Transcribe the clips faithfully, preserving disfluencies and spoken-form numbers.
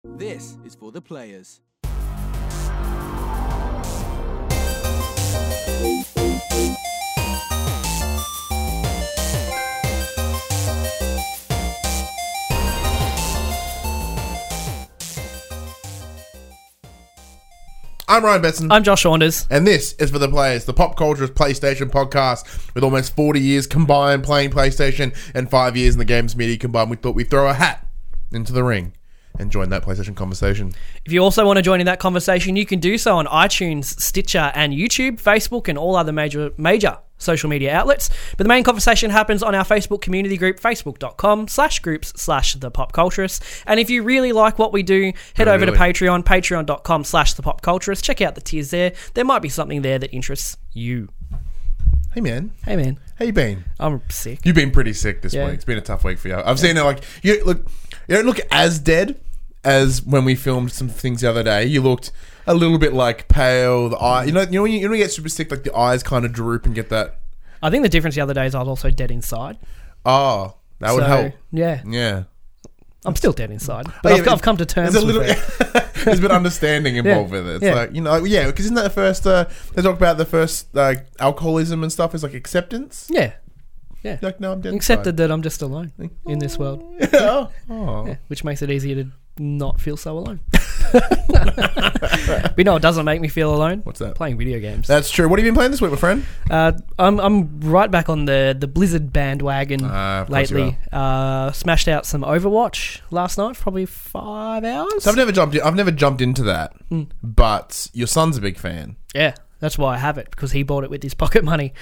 This is for the players. I'm Ryan Betson. I'm Josh Saunders. And this is For the Players, the Pop Cultures PlayStation podcast. With almost forty years combined playing PlayStation and five years in the games media combined, we thought we'd throw a hat into the ring and join that PlayStation conversation. If you also want to join in that conversation, you can do so on iTunes, Stitcher, and YouTube, Facebook, and all other major major social media outlets. But the main conversation happens on our Facebook community group, facebook.com slash groups slash the pop culturist. And if you really like what we do, head Oh, over really? to Patreon, patreon.com slash the pop culturist. Check out the tiers there. There might be something there that interests you. Hey, man. Hey, man. How you been? I'm sick. You've been pretty sick this Yeah. week. It's been a tough week for you. I've seen it like... You look. You don't look as dead as when we filmed some things the other day. You looked a little bit like pale. The eye... You know, you know, when you, you know when you get super sick, like the eyes kind of droop and get that... I think the difference the other day is I was also dead inside. Oh, that would So, help. Yeah. Yeah. I'm still dead inside. But Oh, yeah, I've, I've come to terms There's a little, with it. there's a bit of understanding involved Yeah. with it. It's Yeah. like, you know, yeah, because isn't that the first, uh, they talk about the first, like, alcoholism and stuff is like acceptance? Yeah. Yeah. Like, no, I'm dead Accepted that I'm just alone in this world. inside. Oh. Yeah, which makes it easier to not feel so alone. But you know, it doesn't make me feel alone. What's that? Playing video games. That's true. What have you been playing this week, my friend? Uh, I'm I'm right back on the, the Blizzard bandwagon Ah, of course you lately. Uh, smashed out some Overwatch last night, for probably five hours. So I've never jumped. In, I've never jumped into that, Mm. but your son's a big fan. Yeah, that's why I have it, because he bought it with his pocket money.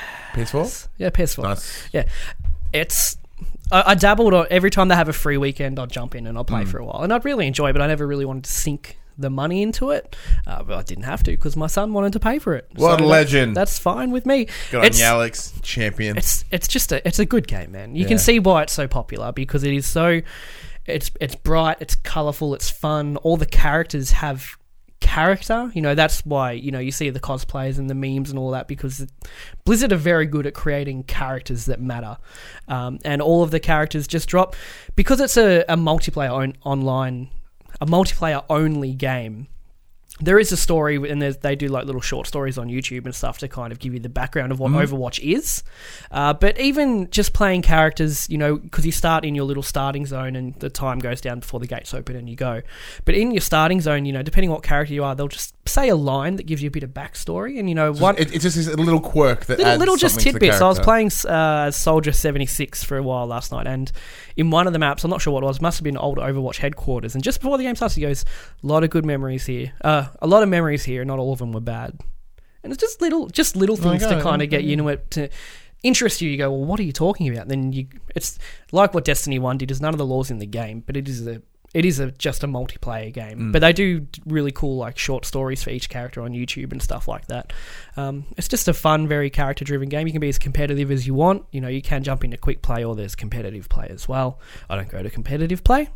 P S four. Yeah, P S four. Nice. Yeah, it's. I, I dabbled on every time they have a free weekend. I'll jump in and I'll play Mm. for a while, and I'd really enjoy it. But I never really wanted to sink the money into it. Uh, but I didn't have to because my son wanted to pay for it. What a that's- legend. That's fine with me. Good on It's- you, Alex. Champion. It's it's just a it's a good game, man. You Yeah. can see why it's so popular, because it is so. It's it's bright. It's colourful. It's fun. All the characters have character. You know, that's why, you know, you see the cosplays and the memes and all that, because Blizzard are very good at creating characters that matter, um, and all of the characters just drop because it's a, a multiplayer on, online a multiplayer only game. There is a story, and there's- they do like little short stories on YouTube and stuff to kind of give you the background of what Mhm. Overwatch is. Uh, but even just playing characters, you know, because you start in your little starting zone and the time goes down before the gates open and you go. But in your starting zone, you know, depending on what character you are, they'll just say a line that gives you a bit of backstory. And, you know, Just- one it- it's just this little quirk that little, adds little just something to the tidbits. I was character. playing uh, Soldier seventy-six for a while last night, and in one of the maps, I'm not sure what it was, must have been old Overwatch headquarters, and just before the game starts, he goes, a lot of good memories here. Uh, a lot of memories here, not all of them were bad. And it's just little just little things Okay, to kind yeah, of get you into it, to interest you. You go, well, what are you talking about? Then you, it's like what Destiny one did, is none of the laws in the game, but it is a It is a, just a multiplayer game, Mm. but they do really cool like short stories for each character on YouTube and stuff like that. Um, it's just a fun, very character-driven game. You can be as competitive as you want. You know, you can jump into quick play, or there's competitive play as well. I don't go to competitive play.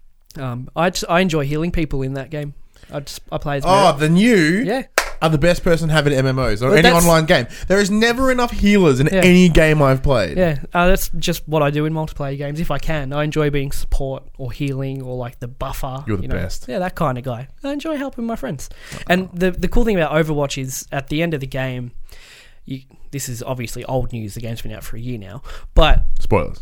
Um, I just, I enjoy healing people in that game. I just I play as Oh, Mer- the new yeah. are the best person having M M Os or Well, any that's- online game. There is never enough healers in Yeah. any game I've played. Yeah, uh, that's just what I do in multiplayer games. If I can, I enjoy being support or healing or like the buffer. You're the you know. best. Yeah, that kind of guy. I enjoy helping my friends. And the the cool thing about Overwatch is at the end of the game, you, this is obviously old news. The game's been out for a year now, but Spoilers.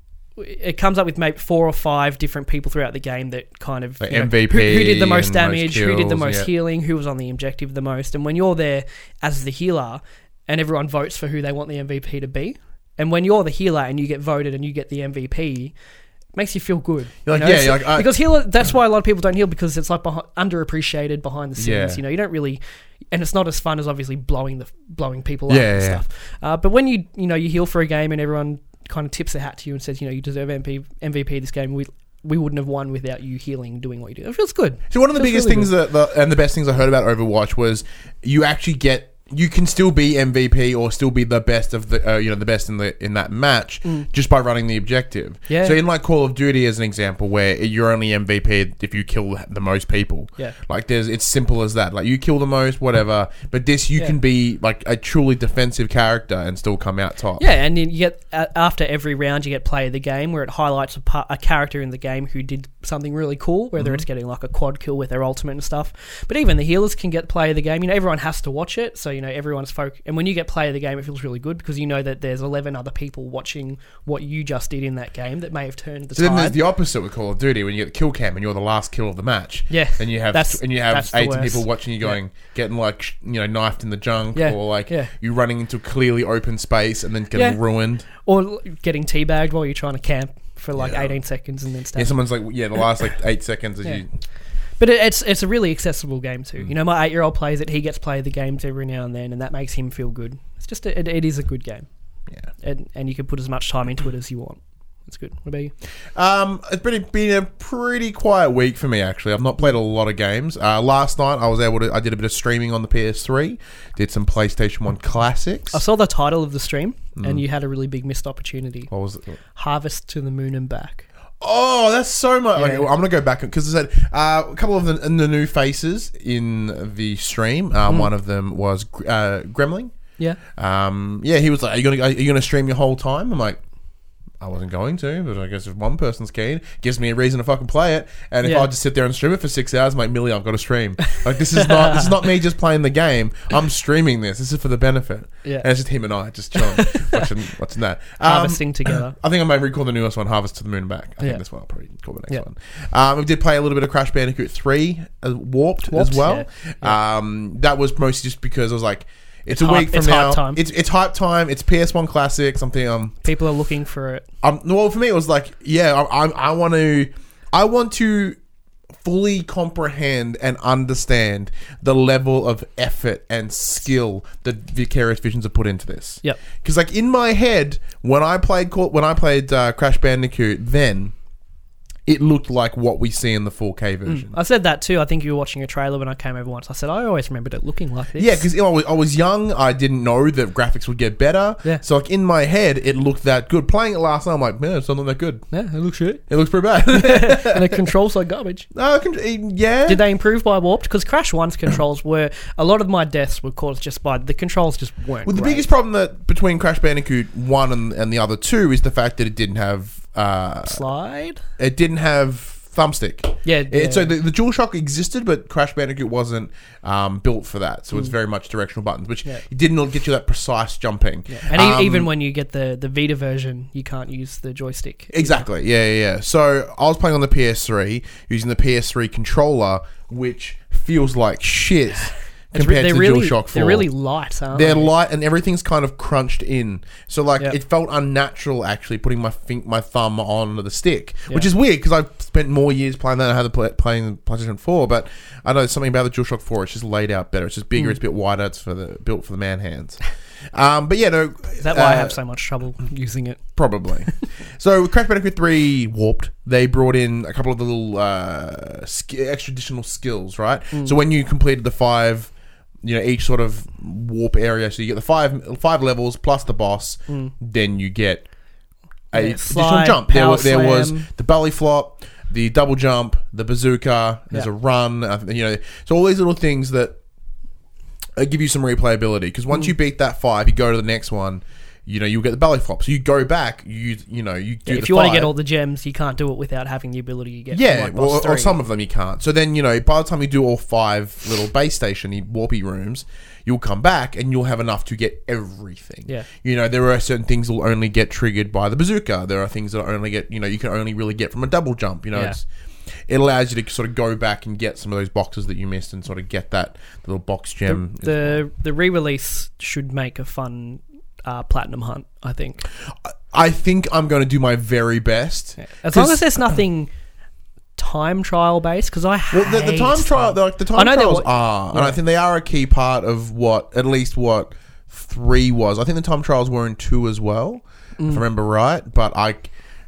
it comes up with maybe four or five different people throughout the game that kind of Like you know, M V P who, who did the most and most damage, who did the kills, most yeah. healing, who was on the objective the most. And when you're there as the healer, and everyone votes for who they want the M V P to be, and when you're the healer and you get voted and you get the M V P, it makes you feel good. You're like, you know? yeah, So- you're like, I- because healer. That's why a lot of people don't heal, because it's like behind, underappreciated behind the scenes. Yeah. You know, you don't really. And it's not as fun as obviously blowing the blowing people up Yeah, and yeah, yeah. stuff. Uh, but when you you know you heal for a game and everyone kind of tips their hat to you and says, you know, you deserve M V P M V P this game. We we wouldn't have won without you healing, doing what you do. It feels good. So one of the Feels biggest really things that the, and the best things I heard about Overwatch was you actually get you can still be M V P or still be the best of the uh, you know the best in the in that match Mm. just by running the objective. Yeah. So in like Call of Duty as an example, where you're only M V P if you kill the most people. Yeah. Like there's it's simple as that. Like you kill the most, whatever. But this you Yeah. can be like a truly defensive character and still come out top. Yeah, and then you get a- after every round, you get play of the game, where it highlights a, part, a character in the game who did something really cool, whether Mm-hmm. it's getting like a quad kill with their ultimate and stuff. But even the healers can get play of the game. You know, everyone has to watch it, so you know everyone's folk. And when you get play of the game, it feels really good because you know that there's eleven other people watching what you just did in that game that may have turned the So then there's tide. the opposite with Call of Duty when you get the kill cam and you're the last kill of the match. Yeah, and you have that's- and you have that's the eighteen worst. people watching you going, getting like sh- you know knifed in the junk, Yeah, or like yeah. you running into a clearly open space and then getting Yeah. ruined. Or getting teabagged while you're trying to camp for like Yeah. eighteen seconds and then Yeah, stab. someone's like, yeah, the last like eight seconds as Yeah. you. But it, it's it's a really accessible game too. Mm. You know, my eight year old plays it. He gets play the games every now and then, and that makes him feel good. It's just a, it, it is a good game, Yeah. and and you can put as much time into it as you want. It's good. What about you? Um, it's been, been a pretty quiet week for me actually. I've not played a lot of games. Uh, last night I was able to. I did a bit of streaming on the P S three. Did some PlayStation One classics. I saw the title of the stream, Mm. and you had a really big missed opportunity. What was it? Harvest to the Moon and Back. Oh, that's so much. Yeah. Okay, well, I'm gonna go back because I said uh, a couple of the, the new faces in the stream. Uh, Mm. One of them was uh, Gremling. Yeah. Um, yeah, he was like, "Are you gonna are you gonna stream your whole time?" I'm like, I wasn't going to, but I guess if one person's keen, gives me a reason to fucking play it. And if Yeah. I just sit there and stream it for six hours, I'm like, Millie, I've got to stream. Like this is not this is not me just playing the game. I'm streaming this. This is for the benefit. Yeah. And it's just him and I just chilling, watching watching that. Um, Harvesting together. I think I might recall the newest one, Harvest to the Moon and Back. I Yeah. think that's what I'll probably call the next Yeah. one. Um, we did play a little bit of Crash Bandicoot three, uh, Warped, Warped, as well. yeah. Um, that was mostly just because I was like, it's, It's a hype- week from it's now. hype time. It's it's hype time. It's P S one classic. Something um, People are looking for it. um. Well, for me, it was like, yeah, I I, I want to, I want to fully comprehend and understand the level of effort and skill that Vicarious Visions have put into this. Yep. Because like in my head, when I played Call- when I played uh, Crash Bandicoot, then it looked like what we see in the four K version. I said that too. I think you were watching a trailer when I came over once. I said I always remembered it looking like this. Yeah, because you know, I, was, I was young. I didn't know that graphics would get better. Yeah. So like in my head, it looked that good. Playing it last night, I'm like, man, it's not that good. yeah, it looks shit. It looks pretty bad. And it controls like garbage. No, I can- yeah. Did they improve by Warped? Because Crash one's controls were a lot of my deaths were caused just by the controls just weren't. Well, the great. biggest problem that between Crash Bandicoot one and, and the other two is the fact that it didn't have uh, slide. it didn't have thumbstick. Yeah, It- yeah. so the, the DualShock existed, but Crash Bandicoot wasn't um, built for that. So it's very much directional buttons, which Yeah. it didn't get you that precise jumping. Yeah. And e- Um, even when you get the, the Vita version, you can't use the joystick. Exactly. Yeah, yeah, yeah. So I was playing on the P S three using the P S three controller, which feels like shit It's re- compared they're to really, DualShock four. They're really light, aren't They're they? light and everything's kind of crunched in. So like Yep. it felt unnatural actually putting my think my thumb on the stick, which Yeah. is weird because I've spent more years playing that than I had play, playing the PlayStation four. But I know something about the DualShock four. It's just laid out better. It's just bigger. Mm. It's a bit wider. It's for the built for the man hands. Um, but yeah, no. Is that why I uh, have so much trouble using it? Probably. So with Crash Bandicoot three Warped, they brought in a couple of the little uh, sk- extra additional skills, right? Mm. So when you completed the five, you know, each sort of warp area, so you get the five five levels plus the boss, Mm. then you get a Yeah, additional slide, jump. There, power wa- there was slam. the belly flop, the double jump, the bazooka. There's Yeah. a run. uh, You know, so all these little things that uh, give you some replayability. Because once Mm. you beat that five, you go to the next one. You know, you'll get the belly flop. So you go back. You you know you do Yeah, the if you want to five. get all the gems, you can't do it without having the ability you get. Yeah, from, like, boss or, or three. some of them you can't. So then, you know, by the time you do all five little base station warpy rooms, you'll come back and you'll have enough to get everything. Yeah. You know, there are certain things that will only get triggered by the bazooka. There are things that only get, you know, you can only really get from a double jump. You know, Yeah. it's, it allows you to sort of go back and get some of those boxes that you missed and sort of get that little box gem. The the, the re-release should make a fun uh, platinum hunt. I think. I think I'm going to do my very best. As long 'Cause- as there's nothing time trial based, because I hate Well, the, the time trial, the, like, the I time know they trials wa- are, and yeah. I think they are a key part of what, at least what three was. I think the time trials were in two as well, Mm. if I remember right. But I,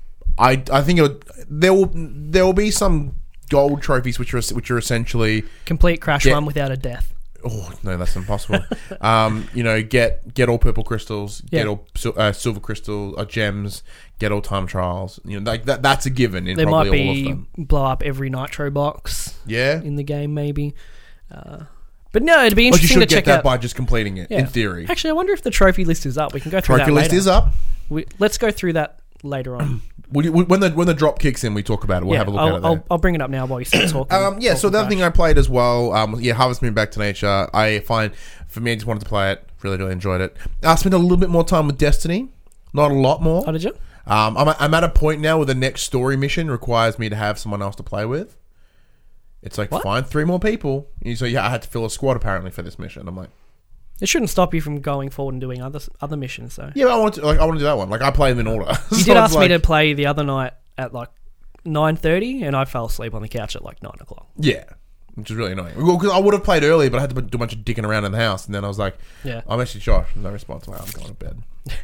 I, I think it would, there will there will be some gold trophies which are which are essentially. complete Crash Yeah. One without a death. Oh no, that's impossible. um, you know, get get all purple crystals, get Yeah. all sil- uh, silver crystal uh, gems, get all time trials. You know, like that. That's a given in There probably might all of be them. blow up every nitro box Yeah. in the game, maybe. Uh, but no, it'd be But you interesting should to get check that out. by just completing it. Yeah. In theory, Actually, I wonder if the trophy list is up. We can go through trophy that list later. is up. We, let's go through that later on. Would you, when the when the drop kicks in, we talk about it. We'll yeah, have a look I'll, at it there. I'll, I'll bring it up now while you start talking. Um, yeah, so the other thing I played as well, um, yeah, Harvest Moon Back to Nature. I find, for me, I just wanted to play it. Really, really enjoyed it. I spent a little bit more time with Destiny. Not a lot more. Oh, did you? Um, I'm, I'm at a point now where the next story mission requires me to have someone else to play with. It's like, What? find three more people. So yeah, I had to fill a squad apparently for this mission. I'm like, It shouldn't stop you from going forward and doing other other missions, though. yeah, I want to like I want to do that one. Like I play them in order. You So did it's ask me like- to play the other night at like nine thirty, and I fell asleep on the couch at like nine o'clock. Yeah, which is really annoying. Well, because I would have played earlier, but I had to do a bunch of dicking around in the house, and then I was like, Yeah. I'm actually Josh. No response. Well, I'm going to bed.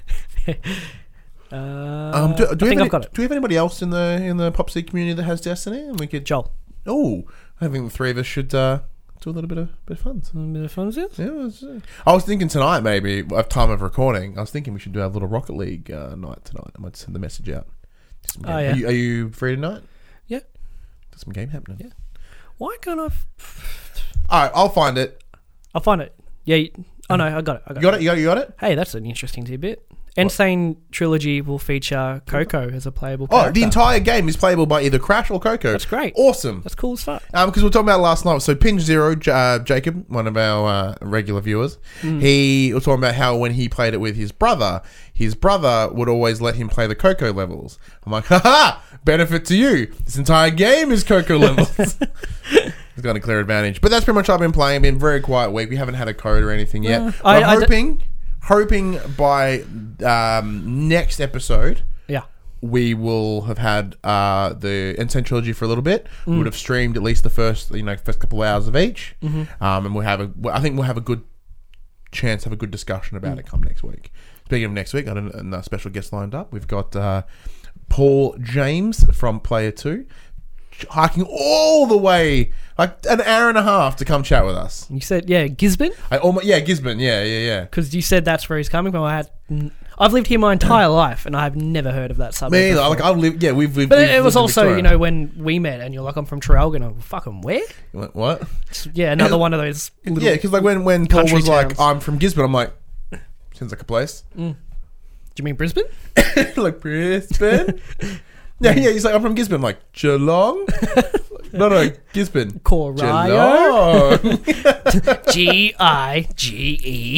Uh, Um, do, do we I think have any, I've got it. Do we have anybody else in the in the Pop C community that has Destiny? And we could. Joel. Oh, I think the three of us should uh, do a little bit of bit of fun. A bit of fun, is it? Yeah, it was, uh, I was thinking tonight maybe at time of recording. I was thinking we should do a little Rocket League uh, night tonight. I might send the message out. Just some Oh, game. yeah. Are you, are you free tonight? Yeah. There's some game happening. Yeah. Why can't I? F- All right, I'll find it. I'll find it. Yeah. You, oh no, I got it. I got, You got it. You got it. You got it. Hey, that's an interesting tidbit. Insane Trilogy will feature Coco as a playable Oh, character. the entire game is playable by either Crash or Coco. That's great. Awesome. That's cool as fuck. Um, because we were talking about it last night. So Pinch Zero, J- uh, Jacob, one of our uh, regular viewers, Mm. he was talking about how when he played it with his brother, his brother would always let him play the Coco levels. I'm like, haha, benefit to you. This entire game is Coco levels. He's got a clear advantage. But that's pretty much what I've been playing. Been a very quiet week. We haven't had a code or anything yet. Uh, But I- I'm I d- hoping, hoping by um, next episode, Yeah. we will have had uh, the Insane Trilogy for a little bit. Mm. We would have streamed at least the first, you know, first couple of hours of each, Mm-hmm. um, and we'll have a. I think we'll have a good chance to have a good discussion about Mm. it come next week. Speaking of next week, I got a, a special guest lined up. We've got uh, Paul James from Player Two, hiking all the way, like an hour and a half, to come chat with us. You said, yeah, Gisborne? I almost, yeah, Gisborne, yeah, yeah, yeah. Because you said that's where he's coming from. I had, I've lived here my entire life, and I have never heard of that suburb. Me, either. before. like I've lived, yeah, we've, we've But we've it was lived in also, Victoria. you know, when we met, and you're like, I'm from Traralgon. I'm fucking where? You went, what? It's- yeah, another one of those. Little, Yeah, because like when when Paul country was like, towns. "I'm from Gisborne," I'm like, "Sounds like a place." Do you mean Brisbane? Like Brisbane. Yeah, yeah. He's like, "I'm from Gisborne." I'm like, Geelong. No, no, Gisborne. Corio. Geelong. G I G E.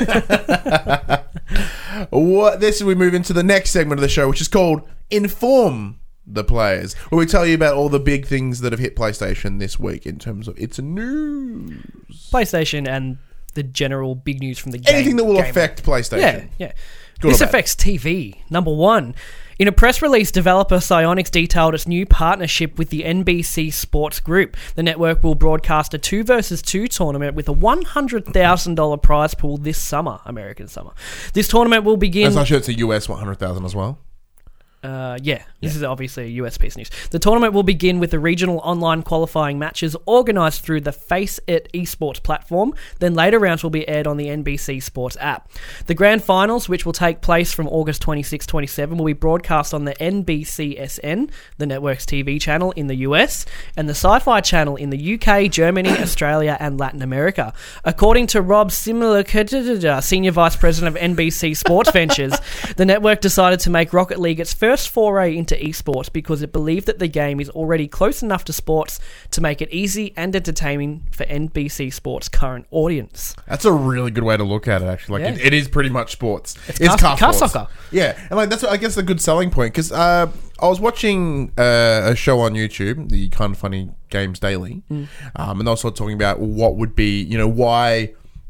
What? This we move into the next segment of the show, which is called "Inform the Players," where we tell you about all the big things that have hit PlayStation this week in terms of its news, PlayStation and the general big news from the game. anything that will game. affect PlayStation. Yeah, yeah. Good or This bad? affects T V. Number one. In a press release, developer Psyonix detailed its new partnership with the N B C Sports Group. The network will broadcast a two versus two tournament with a one hundred thousand dollars prize pool this summer, American summer. This tournament will begin... As I sure it's a U S one hundred thousand as well. Uh, yeah, this is obviously a U S piece of news. The tournament will begin with the regional online qualifying matches organised through the Face It esports platform. Then later rounds will be aired on the N B C Sports app. The grand finals, which will take place from August twenty-sixth to twenty-seventh, will be broadcast on the N B C S N, the network's T V channel in the U S, and the Sci-Fi channel in the U K, Germany, Australia, and Latin America. According to Rob Simler, Senior Vice President of N B C Sports Ventures, the network decided to make Rocket League its first foray into esports because it believed that the game is already close enough to sports to make it easy and entertaining for N B C Sports' current audience. That's a really good way to look at it, actually. Like, Yeah. it, it is pretty much sports. It's It's, car- car, car sports. soccer. Yeah, and like that's, I guess, a good selling point, because uh, I was watching uh, a show on YouTube, the Kind of Funny Games Daily, Mm. um, and also talking about what would be, you know, why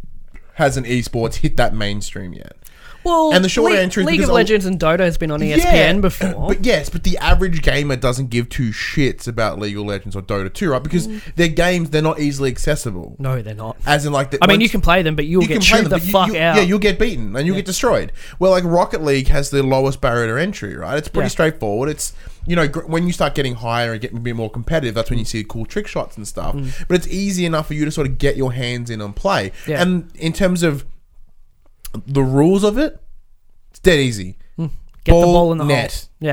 hasn't esports hit that mainstream yet? Well, And the short Le- answer is League because of a- Legends and Dota has been on E S P N Yeah, before. But yes, but the average gamer doesn't give two shits about League of Legends or Dota two, right? Because they're games, they're not easily accessible. no, they're not. As in, like, the, I mean, once- you can play them, but you'll you get can play chewed them, the but you- fuck you- out. Yeah, you'll get beaten and you'll get destroyed. Well, like Rocket League has the lowest barrier to entry, right? It's pretty Yeah. straightforward. It's, you know, gr- when you start getting higher and getting a bit more competitive, that's when you see cool trick shots and stuff. But it's easy enough for you to sort of get your hands in and play. Yeah. And in terms of the rules of it, it's dead easy. Get the Ball, ball in the net. hole. Yeah.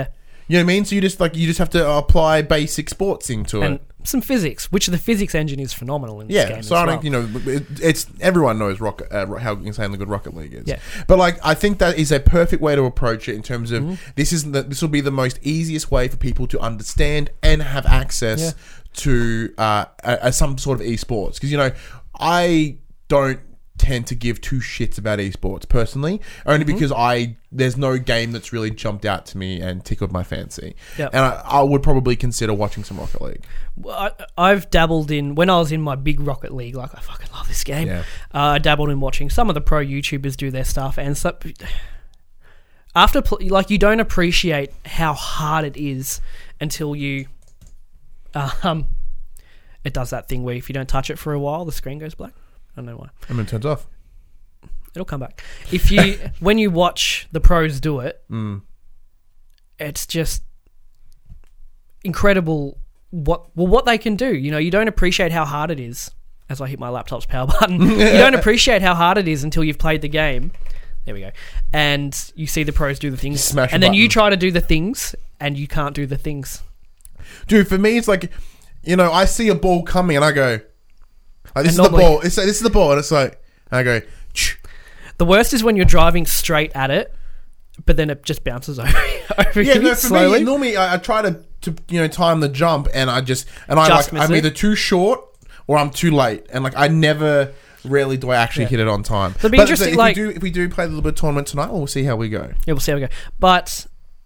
You know what I mean? So you just like you just have to apply basic sportsing to And it. some physics, which the physics engine is phenomenal in this Yeah, game so as I well. think you know it, it's everyone knows Rocket, uh, how insanely good Rocket League is. Yeah. But like I think that is a perfect way to approach it in terms of Mm-hmm. this is the, this will be the most easiest way for people to understand and have access Yeah. to uh, a, a, some sort of esports because you know I don't tend to give two shits about esports personally, only Mm-hmm. because I there's no game that's really jumped out to me and tickled my fancy. Yep. And I, I would probably consider watching some Rocket League. Well, I, I've dabbled in when I was in my big Rocket League. Like I fucking love this game. Yeah. Uh, I dabbled in watching some of the pro YouTubers do their stuff, and so, after pl- like you don't appreciate how hard it is until you, um, it does that thing where if you don't touch it for a while, the screen goes black. I don't know why. I mean, it turns off. It'll come back. If you when you watch the pros do it, Mm. it's just incredible what well what they can do. You know, you don't appreciate how hard it is. As I hit my laptop's power button, you don't appreciate how hard it is until you've played the game. There we go. And you see the pros do the things, Smash a and then you button. try to do the things, and you can't do the things. Dude, for me, it's like, you know, I see a ball coming and I go, like, this And is the normally- ball. It's, this is the ball. And it's like, and I go, "Ch." The worst is when you're driving straight at it, but then it just bounces over, over yeah, you no, for slowly. me, normally I, I try to, to, you know, time the jump and I just, and I Just like, miss I'm it. either too short or I'm too late. And like, I never, rarely do I actually Yeah. hit it on time. It'll be But interesting, if like- we do, if we do play a little bit of tournament tonight, we'll see how we go. Yeah, we'll see how we go. But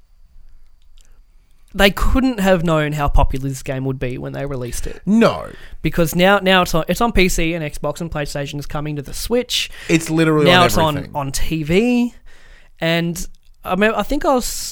they couldn't have known how popular this game would be when they released it, No, because now now it's on it's on P C and Xbox, and PlayStation is coming to the Switch. it's literally Now on it's on, everything. on T V, and I mean, I think I was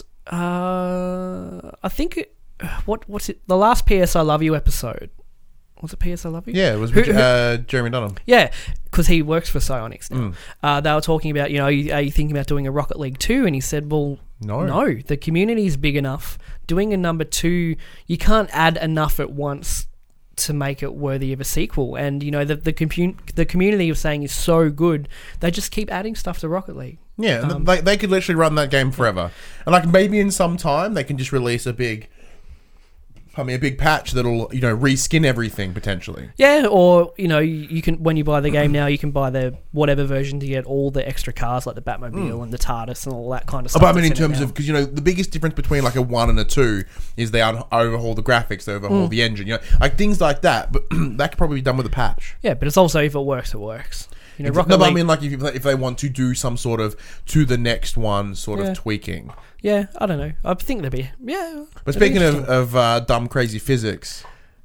uh, I think it, what what's it the last P S I Love You episode. Was it P S I Love You? Yeah, it was Who- who- uh, Jeremy Dunham. Yeah, because he works for Psyonix now. Mm. Uh, they were talking about, you know, are you, are you thinking about doing a Rocket League two? And he said, well, No. no, the community is big enough. Doing a number two, you can't add enough at once to make it worthy of a sequel. And, you know, the the, compu- the community was saying is so good, they just keep adding stuff to Rocket League. Yeah, and Um, they, they could literally run that game forever. And like maybe in some time they can just release a big, I mean, a big patch that'll, you know, reskin everything potentially. Yeah, or, you know, you, you can when you buy the game now, you can buy the whatever version to get all the extra cars like the Batmobile and the TARDIS and all that kind of stuff. But I mean, in that's it terms now. of, because, you know, the biggest difference between like a one and a two is they un- overhaul the graphics, they Mm. overhaul the engine, you know, like things like that. But that could probably be done with a patch. Yeah, but it's also if it works, it works. You know, If- Rocket no, but I League. mean, like if, you, if they want to do some sort of to the next one sort Yeah. of tweaking. Yeah, I don't know. I think there'd be yeah. But it'd be speaking of, interesting. of uh, dumb, crazy physics,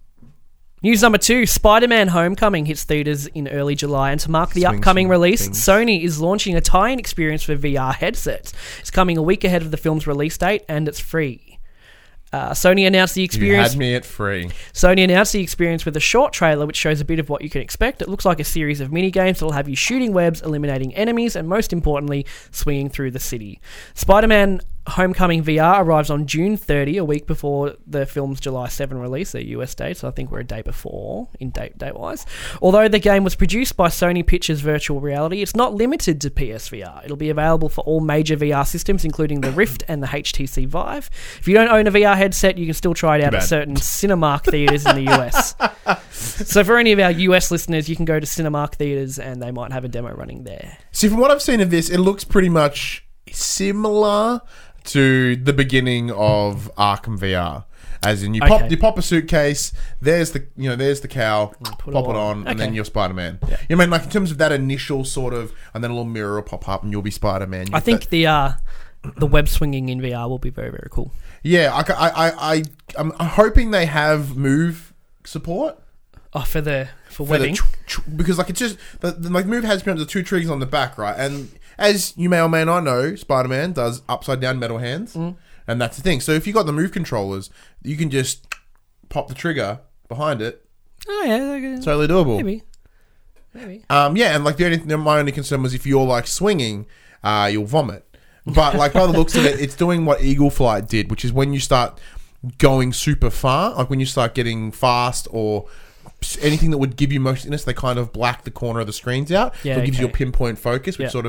News number two: Spider-Man: Homecoming hits theaters in early July, and to mark the Swing upcoming some release, things. Sony is launching a tie-in experience for V R headsets. It's coming a week ahead of the film's release date, and it's free. Uh, Sony announced the you experience. had me at free. Sony announced the experience with a short trailer which shows a bit of what you can expect. It looks like a series of mini-games that will have you shooting webs, eliminating enemies, and most importantly, swinging through the city. Spider-Man Homecoming V R arrives on June thirtieth, a week before the film's July seventh release, their U S date, so I think we're a day before, in date date-wise. Although the game was produced by Sony Pictures Virtual Reality, it's not limited to P S V R. It'll be available for all major V R systems, including the Rift and the H T C Vive. If you don't own a V R headset, you can still try it out at bad. certain Cinemark theaters in the U S. So for any of our U S listeners, you can go to Cinemark theaters and they might have a demo running there. See, from what I've seen of this, it looks pretty much similar to the beginning of Arkham V R. As in, you pop Okay. you pop a suitcase. There's the you know there's the cow. put it Pop it on. on, and Okay. then you're Spider Man. Yeah. You know, I mean, like in terms of that initial sort of, and then a little mirror will pop up, and you'll be Spider Man. I think the uh, the web swinging in V R will be very, very cool. yeah, I, I, I, I, I'm hoping they have move support. Oh, for the for, for the webbing. tch- tch- because like it's just the, the like move has the two triggers on the back, right? And as you may or may not know, Spider-Man does upside down metal hands, Mm. and that's the thing. So if you got the move controllers, you can just pop the trigger behind it. Oh yeah, okay. Totally doable. maybe, maybe. Um, yeah, and like the only my only concern was if you're like swinging, uh, you'll vomit. But like by the looks of it, it's doing what Eagle Flight did, which is when you start going super far, like when you start getting fast or anything that would give you motionless, they kind of black the corner of the screens out. Yeah, so it gives you a okay. pinpoint focus, which Yeah. sort of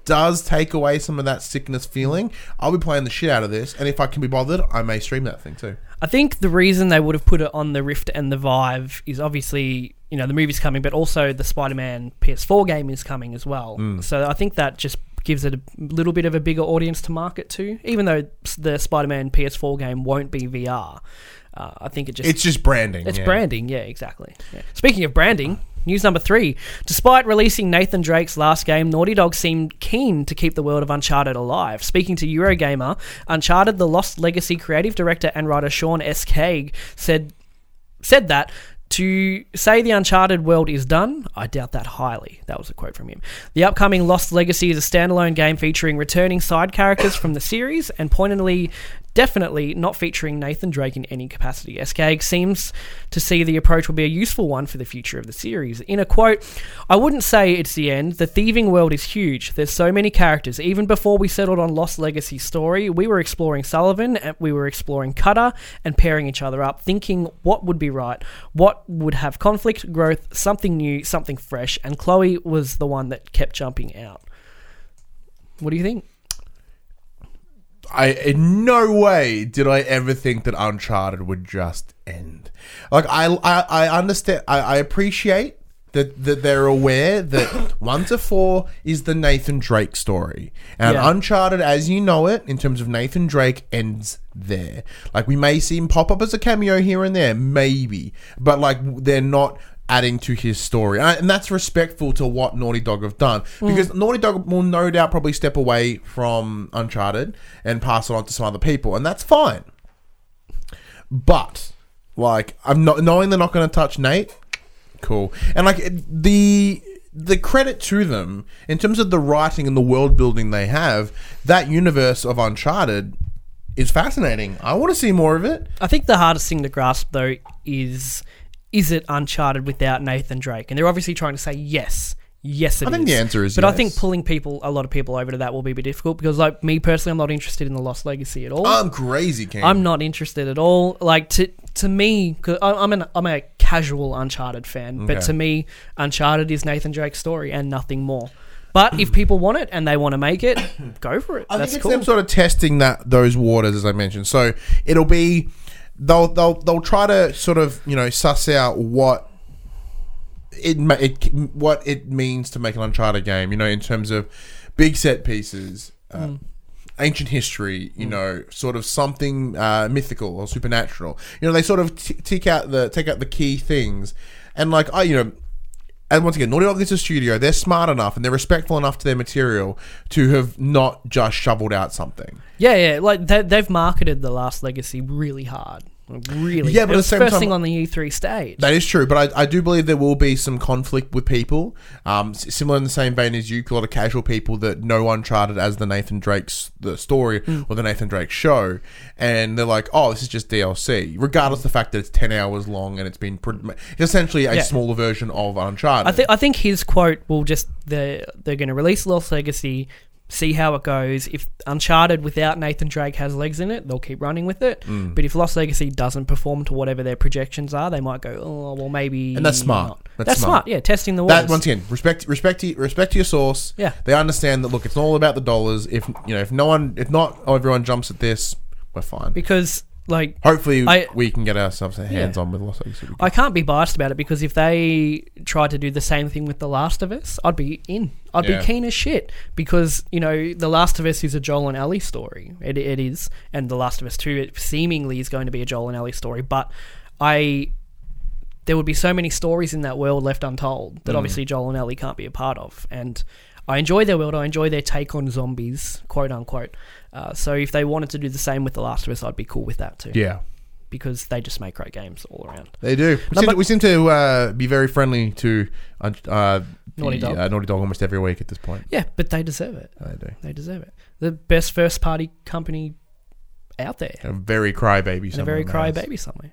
does take away some of that sickness feeling, I'll be playing the shit out of this, and if I can be bothered, I may stream that thing too. I think the reason they would have put it on the Rift and the Vive is obviously, you know, the movie's coming, but also the Spider-Man P S four game is coming as well. Mm. So I think that just gives it a little bit of a bigger audience to market to, even though the Spider-Man P S four game won't be V R. Uh, I think it just... It's just branding. It's yeah. branding, yeah, exactly. Yeah. Speaking of branding, news number three. Despite releasing Nathan Drake's last game, Naughty Dog seemed keen to keep the world of Uncharted alive. Speaking to Eurogamer, Uncharted The Lost Legacy creative director and writer Sean S. Craig said said that to say the Uncharted world is done, I doubt that highly. That was a quote from him. The upcoming Lost Legacy is a standalone game featuring returning side characters from the series and pointedly, definitely not featuring Nathan Drake in any capacity. S K seems to see the approach will be a useful one for the future of the series. In a quote, I wouldn't say it's the end. The thieving world is huge. There's so many characters. Even before we settled on Lost Legacy's story, we were exploring Sullivan, and we were exploring Cutter and pairing each other up, thinking what would be right, what would have conflict, growth, something new, something fresh, and Chloe was the one that kept jumping out. What do you think? I in no way did I ever think that Uncharted would just end. Like I, I, I understand. I, I appreciate that that they're aware that one to four is the Nathan Drake story, and Yeah. Uncharted, as you know it, in terms of Nathan Drake, ends there. Like we may see him pop up as a cameo here and there, maybe, but like they're not adding to his story, and, and that's respectful to what Naughty Dog have done, because Naughty Dog will no doubt probably step away from Uncharted and pass it on to some other people, and that's fine. But like, I'm not knowing they're not going to touch Nate. Cool, and like the the credit to them in terms of the writing and the world building they have, that universe of Uncharted is fascinating. I want to see more of it. I think the hardest thing to grasp, though, is is it Uncharted without Nathan Drake? And they're obviously trying to say yes. Yes, it is. I think the answer is but yes. I think pulling people, a lot of people over to that will be a bit difficult because, like, me personally, I'm not interested in the Lost Legacy at all. I'm crazy, Ken. I'm not interested at all. Like, to to me, cause I'm an I'm a casual Uncharted fan, but Okay. to me, Uncharted is Nathan Drake's story and nothing more. But if people want it and they want to make it, go for it. I That's think it's cool. them sort of testing that those waters, as I mentioned. So it'll be they'll they'll they'll try to sort of, you know, suss out what it, ma- it what it means to make an Uncharted game. You know, in terms of big set pieces, uh, Mm. ancient history. You know, sort of something uh, mythical or supernatural. You know, they sort of t- tick out the take out the key things, and like I, you know. And once again, Naughty Dog is a studio. They're smart enough and they're respectful enough to their material to have not just shoveled out something. Yeah, yeah. Like they, they've marketed The Last Legacy really hard. Like, really. Yeah, but it at was the same first time- thing on the E three stage. That is true, but I, I do believe there will be some conflict with people. Um, s- similar in the same vein as you, a lot of casual people that know Uncharted as the Nathan Drake's the story or the Nathan Drake show, and they're like, "Oh, this is just D L C," regardless of the fact that it's ten hours long and it's been pre- it's essentially a Yeah. smaller version of Uncharted. I think I think his quote will just they're they're going to release Lost Legacy, see how it goes. If Uncharted without Nathan Drake has legs in it, they'll keep running with it. Mm. But if Lost Legacy doesn't perform to whatever their projections are, they might go, oh well, maybe. And that's smart. not." That's That's, smart. smart. Yeah, testing the waters. That once again, respect, respect, to, respect to your source. Yeah. They understand that. Look, it's not all about the dollars. If you know, if no one, if not everyone jumps at this, we're fine. Because like Hopefully, I- we can get ourselves hands on with Lost Legacy. I can't be biased about it because if they tried to do the same thing with The Last of Us, I'd be in. I'd Yeah. be keen as shit because, you know, The Last of Us is a Joel and Ellie story. It, it is. And The Last of Us two it seemingly is going to be a Joel and Ellie story. But I... There would be so many stories in that world left untold that Mm. obviously Joel and Ellie can't be a part of. And I enjoy their world. I enjoy their take on zombies, quote unquote. Uh, so if they wanted to do the same with The Last of Us, I'd be cool with that too. Yeah, Because they just make great games all around. they do. We, seem, Number- to, we seem to uh, be very friendly to uh, uh, Naughty the, Dog. Uh, Naughty Dog almost every week at this point. Yeah, but they deserve it. They do. They deserve it. The best first party company out there. A very crybaby. And some a very of them cry has. baby somewhere.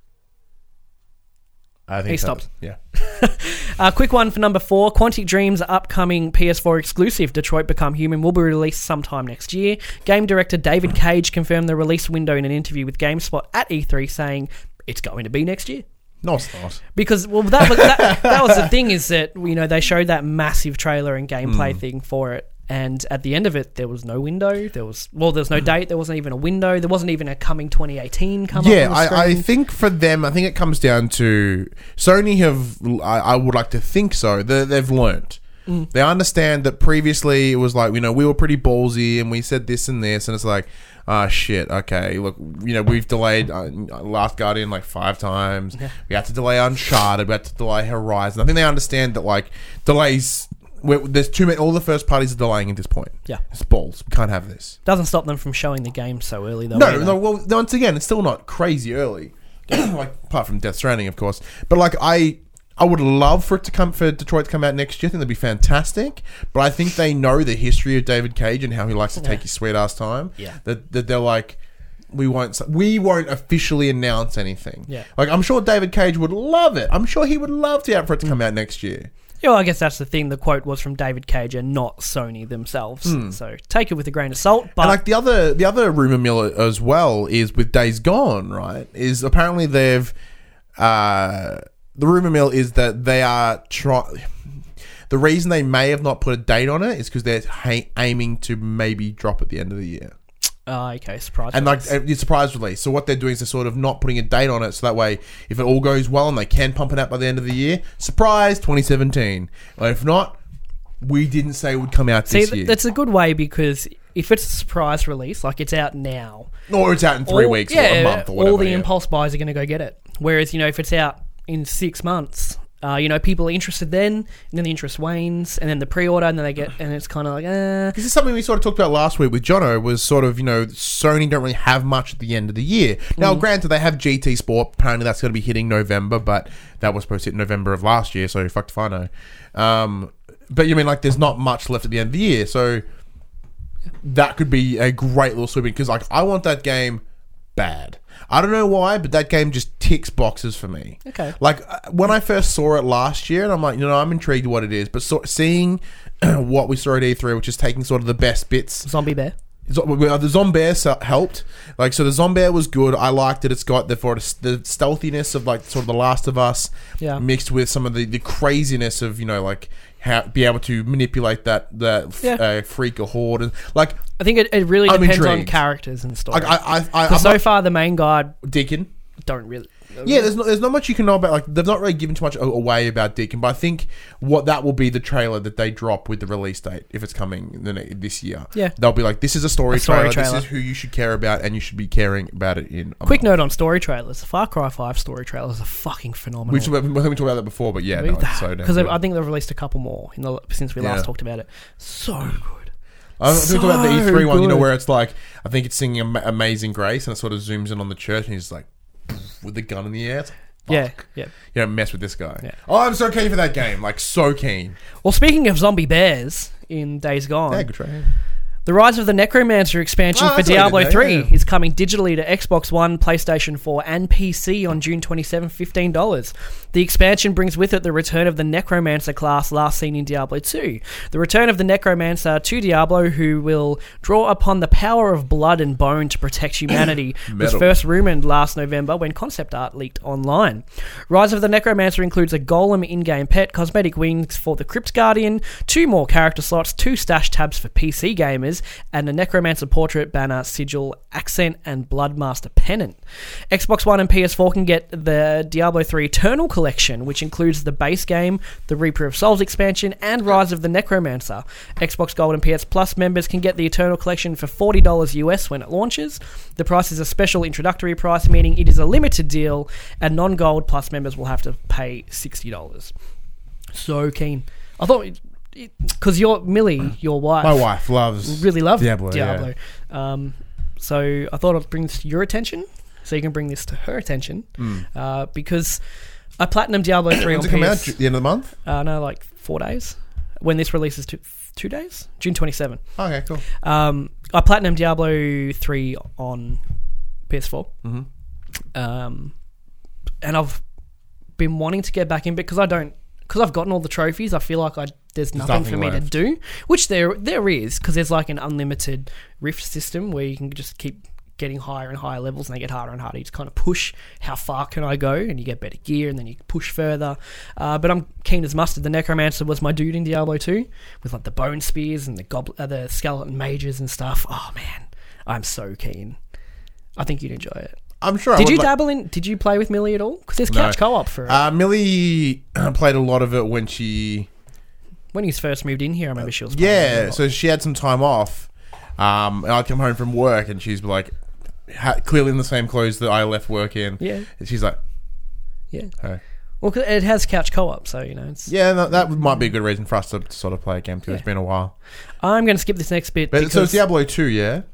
I think He so. stopped. Yeah. Uh, quick one for number four. Quantic Dream's upcoming P S four exclusive, Detroit Become Human, will be released sometime next year. Game director David Cage confirmed the release window in an interview with GameSpot at E three, saying it's going to be next year. No, it's not. Because, well, that was, that, that was the thing is that, you know, they showed that massive trailer and gameplay Mm. thing for it And at the end of it, there was no window. There was well, there was no date. There wasn't even a window. There wasn't even a coming twenty eighteen come Yeah, up on the I, I screen. think for them, I think it comes down to Sony have. I, I would like to think so. They, they've learnt. Mm. They understand that previously it was like, you know, we were pretty ballsy and we said this and this, and it's like, ah, shit. Okay, look, you know, we've delayed uh, Last Guardian like five times. Yeah. We had to delay Uncharted. We had to delay Horizon. I think they understand that like delays. We're, there's too many. All the first parties are delaying at this point. Yeah. It's balls. We can't have this. Doesn't stop them from showing the game so early though. No, either. no. Well, once again, it's still not crazy early. Like apart from Death Stranding, of course. But like I, I would love for it to come for Detroit to come out next year. I think that'd be fantastic. But I think they know the history of David Cage and how he likes to take Yeah. his sweet ass time. Yeah. That that they're like. We won't. We won't officially announce anything. Yeah. Like I'm sure David Cage would love it. I'm sure he would love to have for it to come out next year. Yeah, well, I guess that's the thing. The quote was from David Cage and not Sony themselves. So take it with a grain of salt. But Hmm. And like the other the other rumor mill as well is with Days Gone, right? Is apparently they've uh, the rumor mill is that they are try. The reason they may have not put a date on it is because they're ha- aiming to maybe drop at the end of the year. uh, okay, surprise. And like release. it's a surprise release. So what they're doing is they're sort of not putting a date on it, so that way, if it all goes well and they can pump it out by the end of the year, surprise, twenty seventeen. Or if not, we didn't say it would come out See, this th- year. that's a good way because if it's a surprise release, like it's out now, Or it's out in three all- weeks yeah, or a month or whatever. all the yeah. impulse buys are going to go get it. Whereas you know, if it's out in six months. Uh, you know, people are interested then, and then the interest wanes, and then the pre-order, and then they get, and it's kind of like, eh. This is something we sort of talked about last week with Jono, was sort of, you know, Sony don't really have much at the end of the year. Now, granted, they have G T Sport. Apparently, that's going to be hitting November, but that was supposed to hit November of last year, so fucked if I know. Um, but you mean, like, there's not much left at the end of the year, so that could be a great little sweeping, because, like, I want that game bad. I don't know why, but that game just ticks boxes for me. Okay. Like, uh, when I first saw it last year, and I'm like, you know, I'm intrigued what it is, but so, seeing what we saw at E three, which is taking sort of the best bits. Zombie Bear. Zo- well, The Zombear helped. Like, so the Zombear was good. I liked it. It's got the, for the stealthiness of, like, sort of The Last of Us Yeah. mixed with some of the, the craziness of, you know, like, how be able to manipulate that, that Yeah. uh, freak or horde. And, like, I think it, it really I'm depends on intrigued. characters and story. like I, I, I, I'm Because so not- far, the main guy Deacon. don't really. Yeah, there's not, there's not much you can know about. Like, they've not really given too much a- away about Deacon, but I think what that will be the trailer that they drop with the release date if it's coming the ne- this year. Yeah. They'll be like, "This is a story, A story trailer. trailer. This is who you should care about, and you should be caring about it in." A Quick month." note on story trailers: the Far Cry Five story trailers are fucking phenomenal. We've talked about, I think we talked about that before, but yeah, no, it's so damn Because good. I think they've released a couple more in the since we last Yeah. talked about it. So good. I think we talked about the E three so one, you know, good. where it's like, I think it's singing Am- Amazing Grace, and it sort of zooms in on the church, and he's like, with the gun in the air. It's like, Yeah, fuck. yeah. You don't mess with this guy. Yeah. Oh, I'm so keen for that game. Like, so keen. Well, speaking of zombie bears in Days Gone, Yeah, good try. the Rise of the Necromancer expansion Oh, for that's what I Diablo did know, three yeah. is coming digitally to Xbox One, PlayStation four, and P C on June twenty-seventh, fifteen dollars. The expansion brings with it the return of the Necromancer class last seen in Diablo two. The return of the Necromancer to Diablo, who will draw upon the power of blood and bone to protect humanity, was Metal. first rumoured last November when concept art leaked online. Rise of the Necromancer includes a golem in-game pet, cosmetic wings for the Crypt Guardian, two more character slots, two stash tabs for P C gamers, and a Necromancer portrait, banner, sigil, accent, and Bloodmaster pennant. Xbox One and P S four can get the Diablo three Eternal Collection, which includes the base game, the Reaper of Souls expansion, and Rise of the Necromancer. Xbox Gold and P S Plus members can get the Eternal Collection for forty dollars U S when it launches. The price is a special introductory price, meaning it is a limited deal, and non-Gold Plus members will have to pay sixty dollars. So keen. I thought... Because your Millie, your wife... My wife loves really love Diablo, Diablo. Um, so I thought I'd bring this to your attention, so you can bring this to her attention, uh, because I platinum Diablo three on When's it come out? P S. At the end of the month? Uh, no, like four days. When this releases, two, two days, June twenty-seventh. Okay, cool. Um, I platinum Diablo three on P S four, Mhm. um, and I've been wanting to get back in because I don't. Because I've gotten all the trophies, I feel like I there's nothing, nothing for me left. to do. Which there there is, because there's like an unlimited rift system where you can just keep getting higher and higher levels, and they get harder and harder. You just kind of push how far can I go, and you get better gear, and then you push further. Uh, but I'm keen as mustard. The Necromancer was my dude in Diablo two, with like the bone spears and the gobl- uh, the skeleton mages and stuff. Oh man, I'm so keen. I think you'd enjoy it. I'm sure. Did I you would dabble in? Did you play with Millie at all? Because there's No. couch co-op for it. Uh, Millie played a lot of it when she. When you first moved in here, I remember she was playing it a Yeah, lot. so she had some time off. Um, and I'd come home from work and she's like, ha- clearly in the same clothes that I left work in. Yeah. And she's like, Yeah. hey. Well, 'cause it has couch co-op, so, you know. It's, Yeah, no, that might be a good reason for us to, to sort of play a game too. Yeah. It's been a while. I'm going to skip this next bit But, because so it's Diablo two, yeah?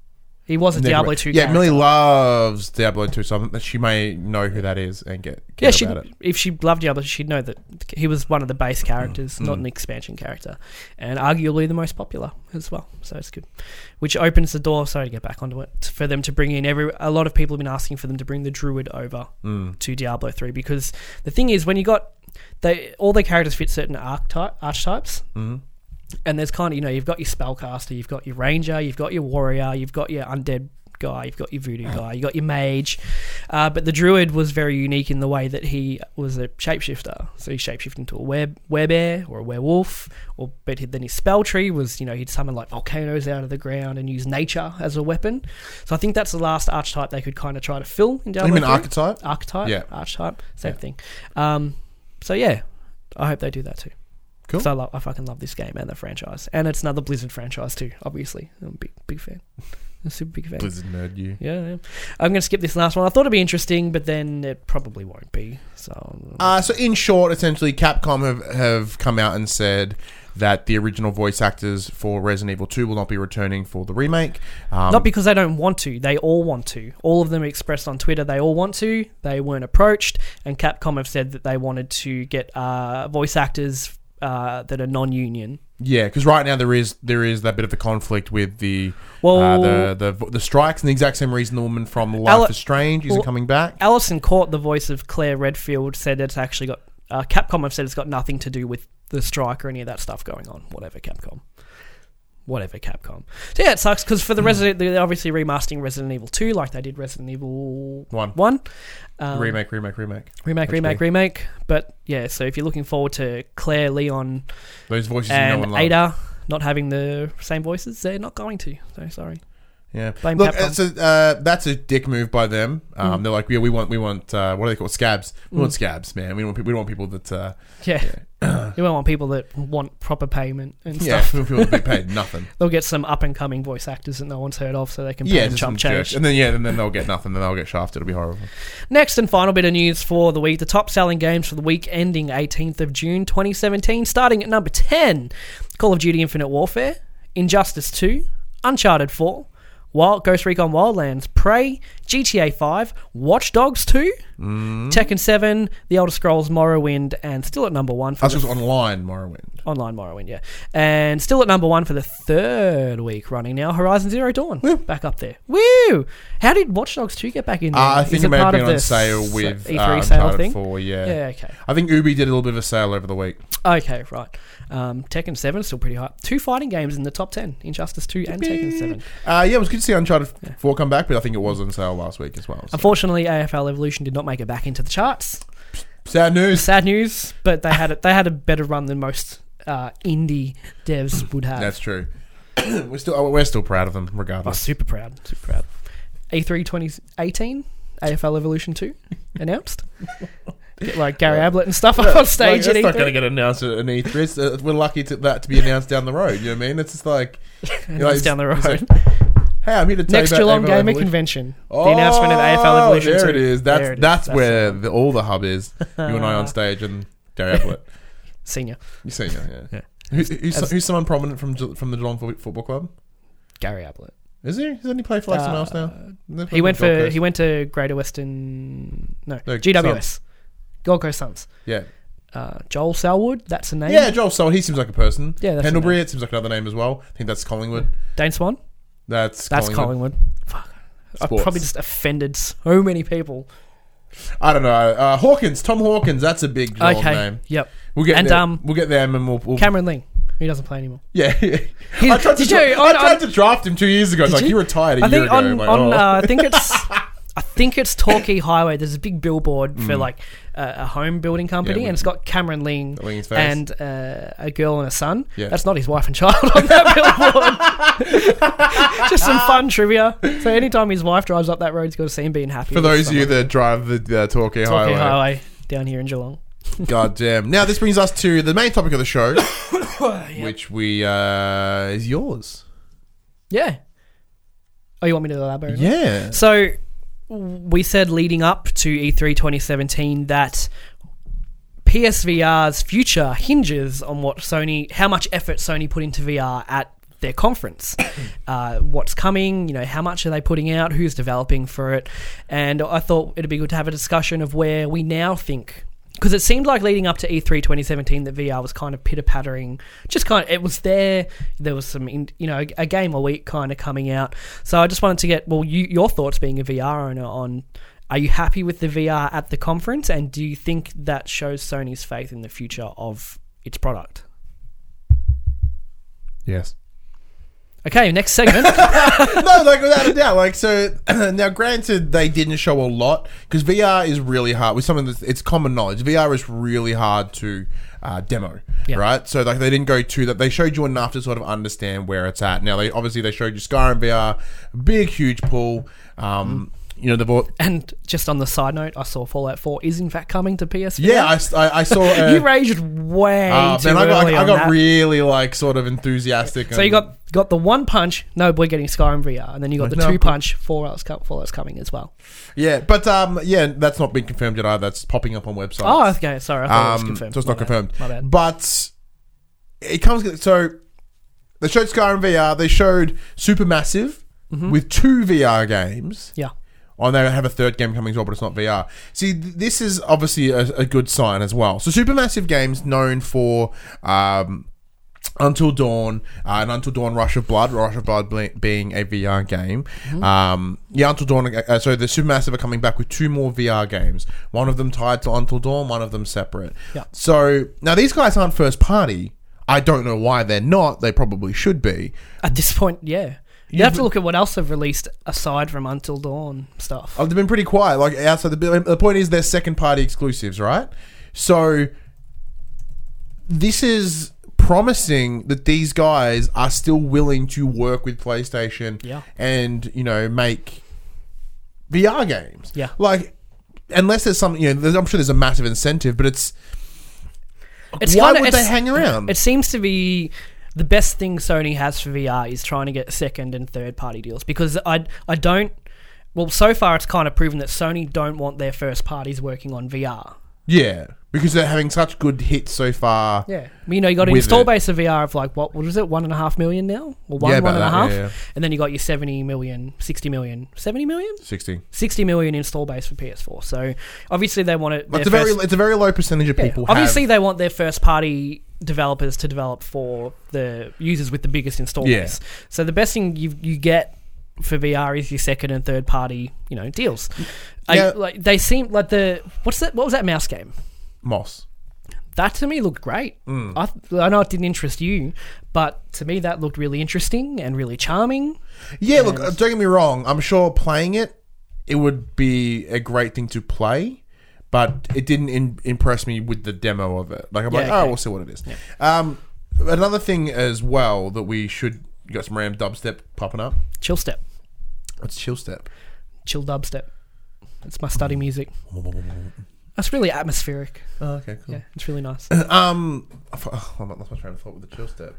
he was a Diablo two Yeah, character. Millie loves Diablo two, so I think that she may know who that is and get Yeah, get she, about it. if she loved Diablo, she'd know that he was one of the base characters, Mm. not an expansion character, and arguably the most popular as well. So it's good, which opens the door. Sorry to get back onto it, for them to bring in every. A lot of people have been asking for them to bring the Druid over Mm. to Diablo three, because the thing is, when you got they all their characters fit certain archetype, archetypes. Mm. And there's kind of, you know, you've got your spellcaster, you've got your ranger, you've got your warrior, you've got your undead guy, you've got your voodoo guy, you've got your mage. Uh, but the druid was very unique in the way that he was a shapeshifter. So he shapeshifted into a were, werebear or a werewolf. Or but he, then his spell tree was, you know, he'd summon like volcanoes out of the ground and use nature as a weapon. So I think that's the last archetype they could kind of try to fill in Diablo You mean three. archetype? Archetype, Yeah. archetype, same Yeah. thing. Um, so yeah, I hope they do that too. Cool. So I, love, I fucking love this game and the franchise, and it's another Blizzard franchise too. Obviously, I'm a big, big fan. I'm a super big fan. Blizzard nerd, you. Yeah, yeah. I'm going to skip this last one. I thought it'd be interesting, but then it probably won't be. So, Uh, so in short, essentially, Capcom have, have come out and said that the original voice actors for Resident Evil two will not be returning for the remake. Um, not because they don't want to. They all want to. All of them expressed on Twitter they all want to. They weren't approached, and Capcom have said that they wanted to get uh, voice actors uh, that are non-union. Yeah, because right now there is there is that bit of a conflict with the Well, uh, the, the the strikes, and the exact same reason the woman from Life Ale- is Strange isn't well, coming back. Alison Court, the voice of Claire Redfield, said it's actually got... Uh, Capcom have said it's got nothing to do with the strike or any of that stuff going on. Whatever, Capcom. Whatever, Capcom. So yeah, it sucks, because for the Resident... They're obviously remastering Resident Evil two like they did Resident Evil One. one. Um, remake, remake, remake. Remake, H D. remake, remake. But yeah, so if you're looking forward to Claire, Leon, Those voices you know and and love. Ada not having the same voices, they're not going to. So sorry. Yeah, Blame look, Capcom. it's a, uh, that's a dick move by them. Um, Mm. They're like, yeah, we want, we want, uh, what do they call it? Scabs? We Mm. want scabs, man. We don't want, pe- we don't want people that, uh, Yeah. You won't want people that want proper payment and yeah, stuff. people that be paid nothing. They'll get some up and coming voice actors that no one's heard of, so they can pay Yeah, them just some chump jerk. change. and then yeah, and then they'll get nothing. Then they'll get shafted. It'll be horrible. Next and final bit of news for the week: the top selling games for the week ending eighteenth of June twenty seventeen, starting at number ten: Call of Duty Infinite Warfare, Injustice two, Uncharted four, Wild Ghost Recon Wildlands, Prey, G T A five, Watch Dogs two, Mm. Tekken seven, The Elder Scrolls Morrowind, and still at number one for That's the just online Morrowind. online Morrowind, yeah, and still at number one for the third week running now. Horizon Zero Dawn, Woo. back up there. Woo! How did Watch Dogs two get back in there? Uh, I think Is it may have part been of on the sale s- with E three uh, sale Uncharted thing. four. Yeah. Yeah, okay. I think Ubi did a little bit of a sale over the week. Okay, right. Um, Tekken seven is still pretty high. Two fighting games in the top ten. Injustice two and Tekken seven. Uh, yeah, it was good to see Uncharted Yeah. four come back, but I think it was on sale last week as well. So. Unfortunately, A F L Evolution did not make it back into the charts. Sad news. Sad news, but they had a, they had a better run than most uh, indie devs would have. That's true. we're still we're still proud of them, Oh, regardless. super proud, super proud. E three twenty eighteen, A F L Evolution two announced. Get like Gary Ablett and stuff up on stage Like, at that's not E going to three. get announced at an E three. It's, uh, we're lucky to that to be announced down the road. You know what I mean? It's just like, you know, It's down the it's road. like, hey, I'm here to tell Next you about Geelong A F L Gamer Evolution. Convention. Oh, The announcement of A F L Evolution there two. it is. That's There it is. that's, That's where the one. the, all the hub is. You and I on stage and Gary Ablett. Senior. You seen it, yeah. Yeah. Who's, who's, As- who's someone prominent from Ge- from the Geelong Fo- Football Club? Gary Ablett. Is he? Doesn't he play for like someone else now? Uh, They play He went Gold for Coast. he went to Greater Western no, No, G W S. Gold Coast Suns. Yeah. Uh, Joel Selwood, that's a name. Yeah, Joel Sold. He seems like a person. Yeah, that's a Pendlebury, name. it seems like another name as well. I think that's Collingwood. Dane Swan. That's That's Collingwood. Collingwood. Fuck. I've Sports. probably just offended so many people. I don't know. Uh, Hawkins, Tom Hawkins. That's a big Geelong Okay. name. Yep. We'll get And, there. um, we'll get them, and we'll. we'll Cameron Ling. He doesn't play anymore. Yeah. He- I tried, to, did dra- you- I on- tried on- to draft him two years ago. It's Did like, you? he retired a I year think ago. on, I'm like, on oh. uh, I think it's I think it's Torquay Highway. There's a big billboard for like uh, a home building company, Yeah, and it's got Cameron Ling Ling his face. and uh, a girl and a son. Yeah. That's not his wife and child on that billboard. Just some fun trivia. So anytime his wife drives up that road, he's got to see him being happy. For with those of you someone. that drive the uh, Torquay Torquay Highway. Highway down here in Geelong. God damn. Now, this brings us to the main topic of the show, which we uh, is yours. Yeah. Oh, you want me to elaborate? on it? Yeah. So we said leading up to E three twenty seventeen that P S V R's future hinges on what Sony, how much effort Sony put into V R at their conference. Uh, what's coming, you know, how much are they putting out, who's developing for it. And I thought it'd be good to have a discussion of where we now think, because it seemed like leading up to E three twenty seventeen that V R was kind of pitter-pattering, just kind of, it was there, there was some, in, you know, a game a week kind of coming out. So I just wanted to get, well, you, your thoughts being a V R owner on, are you happy with the V R at the conference, and do you think that shows Sony's faith in the future of its product? Yes. Okay, next segment. No, like without a doubt. Like so, now granted, they didn't show a lot because V R is really hard. With something that's it's common knowledge, V R is really hard to uh, demo, Yeah. right? So like they didn't go to that. They showed you enough to sort of understand where it's at. Now they obviously they showed you Skyrim V R, big huge pull. Um, Mm. You know, they've all, And just on the side note, I saw Fallout four is in fact coming to P S V R. yeah, I, s- I- I saw. Uh, you raged way uh, too man, I got, early I on got that. really like sort of enthusiastic. So you got got the one punch, no, we're getting Skyrim V R, and then you got the No, two but- punch, Fallout's, co- Fallout's coming as well. yeah, but um, yeah, that's not been confirmed yet either. That's popping up on websites. Oh, okay, sorry, I thought it was Um, confirmed. So it's My not bad. confirmed. My bad. But it comes so they showed Skyrim V R. They showed Supermassive Mm-hmm. with two V R games. Yeah, Oh, and they have a third game coming as well, but it's not V R. See, th- this is obviously a, a good sign as well. So Supermassive Games, known for um, Until Dawn uh, and Until Dawn Rush of Blood, Rush of Blood ble- being a V R game. Mm-hmm. Um, yeah, Until Dawn, uh, so the Supermassive are coming back with two more V R games. One of them tied to Until Dawn, one of them separate. Yeah. So, now these guys aren't first party. I don't know why they're not. They probably should be. at this point, yeah. You have to look at what else they've released aside from Until Dawn stuff. Oh, they've been pretty quiet. Like outside the the point is they're second party exclusives, right? So this is promising that these guys are still willing to work with PlayStation Yeah. and, you know, make V R games. Yeah. Like unless there's something, you know, there's, I'm sure there's a massive incentive, but it's, It's why kinda- would they it's- hang around? It seems to be the best thing Sony has for V R is trying to get second and third party deals, because I I don't. Well, so far it's kind of proven that Sony don't want their first parties working on V R. Yeah, because they're having such good hits so far. Yeah, you know, you got an With install it. base of V R of like what what was it, one and a half million now, or one Yeah, one about and a that, half, yeah, yeah. and then you got your seventy million, sixty million, seventy million, sixty. sixty million install base for P S four. So obviously they want it. But it's a very it's a very low percentage of Yeah, people. obviously have, they want their first party developers to develop for the users with the biggest install Yeah. base. So the best thing you you get for V R is your second and third party, you know, deals. Yeah. I, like they seem like the what's that? What was that mouse game? Moss. That to me looked great. Mm. I, th- I know it didn't interest you, but to me that looked really interesting and really charming. Yeah, look, And- uh, don't get me wrong. I'm sure playing it, it would be a great thing to play, but it didn't in- impress me with the demo of it. Like, I'm Yeah, like, okay. oh, we'll see what it is. Um, another thing as well that we should... You got some random dubstep popping up. Chill step, What's chill step? chill dubstep. It's my study music. That's really atmospheric. Oh, okay, cool. Yeah, it's really nice. Um, I thought- oh, I lost my train of thought with the chill step.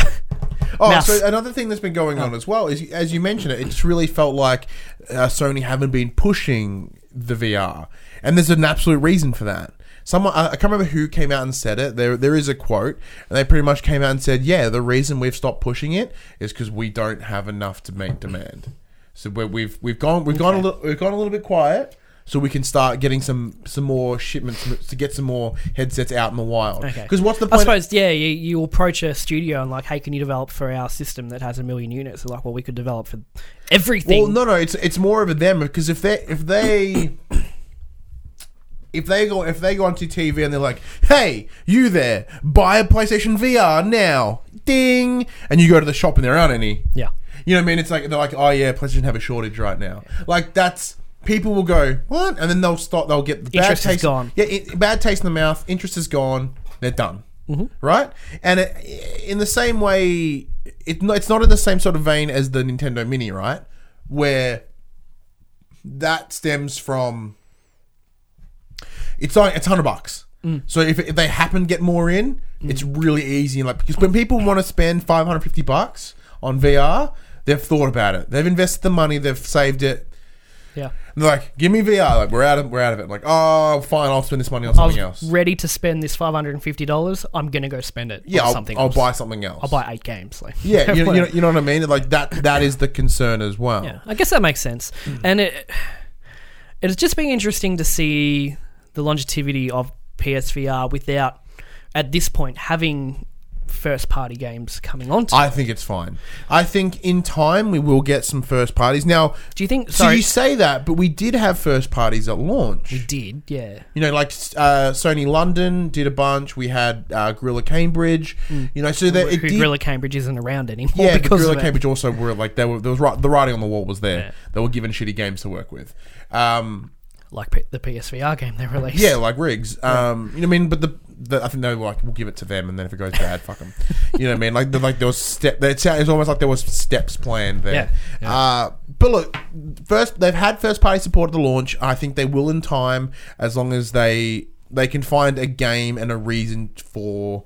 Oh, Mouse. so another thing that's been going on as well is, as you mentioned it, it just really felt like uh, Sony haven't been pushing the V R, and there's an absolute reason for that. Someone I I can't remember who came out and said it. There, there is a quote, and they pretty much came out and said, "Yeah, the reason we've stopped pushing it is because we don't have enough to meet demand. So we're, we've we've gone we've gone a Okay. little we've gone a little bit quiet." So we can start getting some, some more shipments to get some more headsets out in the wild. Okay. Because what's the I point? suppose, yeah, you, you approach a studio and like, hey, can you develop for our system that has a million units? They're like, well, we could develop for everything. Well, no, no, it's it's more of a them because if they if they if they go if they go onto T V and they're like, "Hey, you there? Buy a PlayStation V R now." Ding. And you go to the shop and there aren't any. Yeah. You know what I mean? It's like they're like, "Oh yeah, PlayStation have a shortage right now." Like that's people will go, "What?" And then they'll start they'll get the bad Interest is taste gone. Yeah, it, bad taste in the mouth, interest is gone. They're done. Mm-hmm. Right? And it, in the same way, it, it's not in the same sort of vein as the Nintendo Mini, right? Where that stems from it's like it's hundred bucks. Mm. So if, if they happen to get more in, mm. it's really easy. And like because when people want to spend five hundred fifty bucks on V R, they've thought about it. They've invested the money. They've saved it. Yeah. And they're like, give me V R. Like we're out of we're out of it. I'm like, oh, fine. I'll spend this money on I something was else. ready to spend this five hundred and fifty dollars. I'm gonna go spend it. Yeah, on I'll, something I'll else. buy something else. I'll buy eight games. Like Yeah, you know, you know, you know what I mean. Like that. That is the concern as well. Yeah, I guess that makes sense. Mm. And it it's just been interesting to see the longevity of P S V R without, at this point, having first-party games coming on to I think it's fine. I think in time we will get some first parties. Now, do you think... So Sorry. you say that, but we did have first parties at launch. We did, yeah. You know, like uh, Sony London did a bunch. We had uh, Gorilla Cambridge. Mm. You know, so that it did, Gorilla Cambridge isn't around anymore. Yeah, because Gorilla of Cambridge also were like they were. There was the writing on the wall was there. Yeah. They were given shitty games to work with. Um, like P- the P S V R game they released. Yeah, like Riggs. Um, you know what I mean? But the, the I think they were like, we'll give it to them, and then if it goes bad, fuck them. You know what I mean? Like, the, like there was step. It was almost like there was steps planned there. Yeah, yeah. Uh, but look, first they've had first party support at the launch. I think they will in time, as long as they they can find a game and a reason for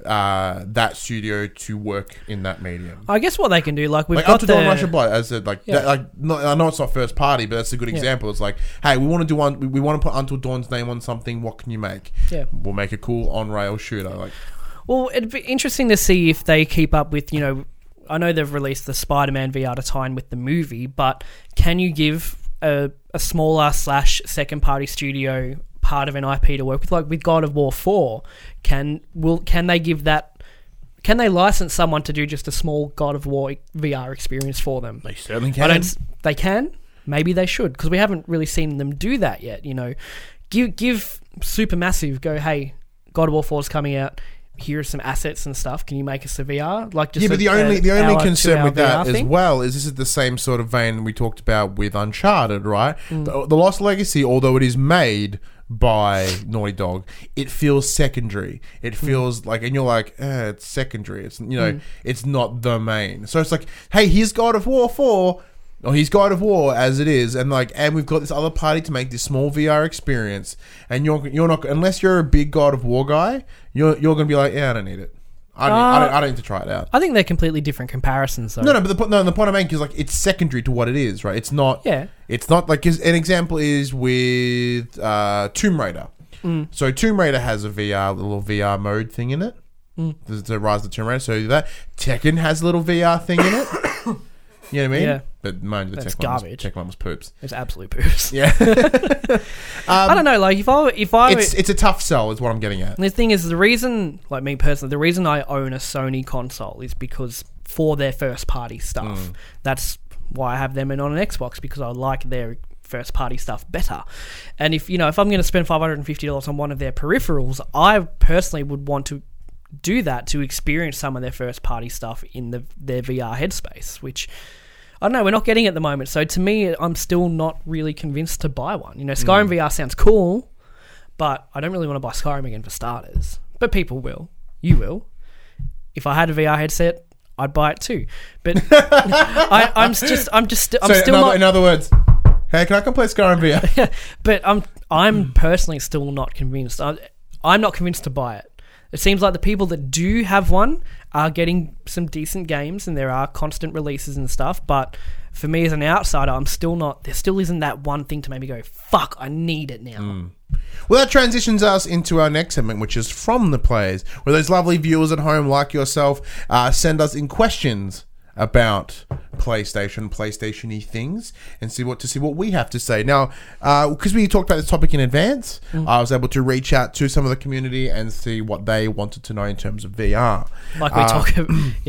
uh, that studio to work in that medium. I guess what they can do, like we've like got Until the... Dawn Rush of Blood, as a, like, Yeah. that, like not, I know it's not first party, but that's a good example. Yeah. It's like, hey, we want to do one. We, we want to put Until Dawn's name on something. What can you make? Yeah, we'll make a cool on rail shooter. Like, well, it'd be interesting to see if they keep up with, you know, I know they've released the Spider-Man V R to tie in with the movie, but can you give a, a smaller slash second party studio part of an I P to work with, like with God of War four? Can will can they give that? Can they license someone to do just a small God of War V R experience for them? They certainly can. I don't. They can. Maybe they should, because we haven't really seen them do that yet. You know, give give Supermassive. Go, hey, God of War four is coming out. Here are some assets and stuff. Can you make us a V R? Like, just yeah, but a, the only a the only hour, concern with two-hour that V R as thing? well is this is the same sort of vein we talked about with Uncharted, right? Mm. The, the Lost Legacy, although it is made by Naughty Dog, it feels secondary. It feels mm. like, and you're like, eh, it's secondary. It's, you know, mm. it's not the main. So it's like, hey, here's God of War four. Or he's God of War as it is, and like, and we've got this other party to make this small V R experience, and you're you're not, unless you're a big God of War guy, you're you're gonna be like, yeah, I don't need it. I don't, uh, I don't, I don't need to try it out. I think they're completely different comparisons, though. No, no, but the point, no, the point I'm making is like it's secondary to what it is, right? It's not. Yeah. It's not like 'cause an example is with uh, Tomb Raider. Mm. So Tomb Raider has a V R little V R mode thing in it. Mm. There's the Rise of the Tomb Raider. So that Tekken has a little V R thing in it. You know what I mean? Yeah. But mind you, the That's Tekken one, was, garbage. Tekken one was poops. It's absolute poops. Yeah. um, I don't know. Like if I if I it's it's a tough sell, is what I'm getting at. the thing is, the reason, like me personally, the reason I own a Sony console is because for their first party stuff. Mm. That's why I have them in on an Xbox, because I like their first party stuff better. And if you know, if I'm going to spend five hundred and fifty dollars on one of their peripherals, I personally would want to do that to experience some of their first party stuff in the their V R headspace, which I don't know, we're not getting at the moment. So to me, I'm still not really convinced to buy one. You know, Skyrim mm. V R sounds cool, but I don't really want to buy Skyrim again for starters. But people will. You will. If I had a V R headset, I'd buy it too. But I, I'm just, I'm just, I'm so still in other, not. in other words, hey, can I come play Skyrim V R? But I'm, I'm personally still not convinced. I, I'm not convinced to buy it. It seems like the people that do have one are getting some decent games, and there are constant releases and stuff, but for me as an outsider, I'm still not, there still isn't that one thing to maybe go, fuck, I need it now. Mm. Well, that transitions us into our next segment, which is From the Players, where those lovely viewers at home like yourself uh, send us in questions about PlayStation, PlayStation-y things, and see what to see what we have to say. Now, because uh, we talked about this topic in advance, mm. I was able to reach out to some of the community and see what they wanted to know in terms of V R. Like we uh, talk, yeah,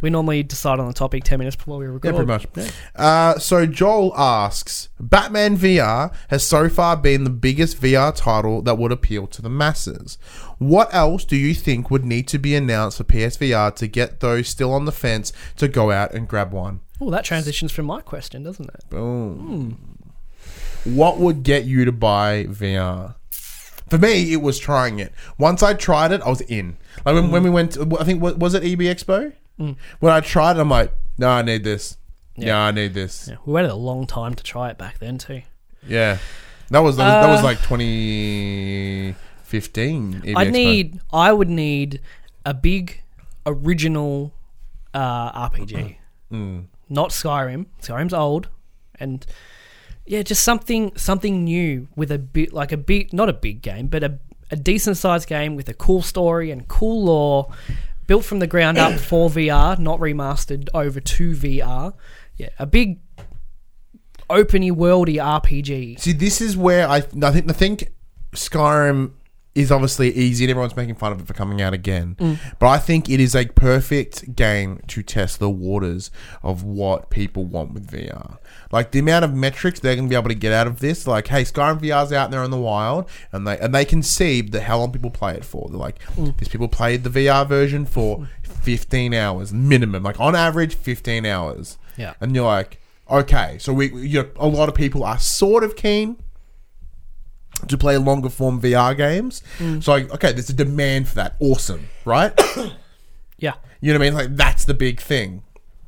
We normally decide on the topic ten minutes before we record. Yeah, pretty much. Uh, so Joel asks, Batman V R has so far been the biggest V R title that would appeal to the masses. What else do you think would need to be announced for P S V R to get those still on the fence to go out and grab one? Oh, that transitions from my question, doesn't it? Boom. Mm. What would get you to buy V R? For me, it was trying it. Once I tried it, I was in. Like when, mm. when we went, to, I think, was it E B Expo? Mm. When I tried it, I'm like, no, I need this. Yeah, yeah I need this. Yeah. We waited a long time to try it back then too. Yeah. That was that was, uh, that was like twenty fifteen. E B I Expo. need, I would need a big original uh, R P G. Mm. Not Skyrim. Skyrim's old. And yeah, just something something new with a bit, like a bit, not a big game, but a, a decent sized game with a cool story and cool lore. Built from the ground up for V R, not remastered over to V R. Yeah, a big open-y, worldy R P G. See, this is where I, I think I think Skyrim is obviously easy and everyone's making fun of it for coming out again. Mm. But I think it is a perfect game to test the waters of what people want with V R. Like the amount of metrics they're going to be able to get out of this. Like, hey, Skyrim V R's out there in the wild, and they and they can see the how long people play it for. They're like, mm. these people played the V R version for fifteen hours minimum. Like on average, fifteen hours. Yeah. And you're like, okay, so we, you know, a lot of people are sort of keen to play longer form V R games. Mm. So, like, okay, there's a demand for that. Awesome, right? Yeah. You know what I mean? Like, that's the big thing.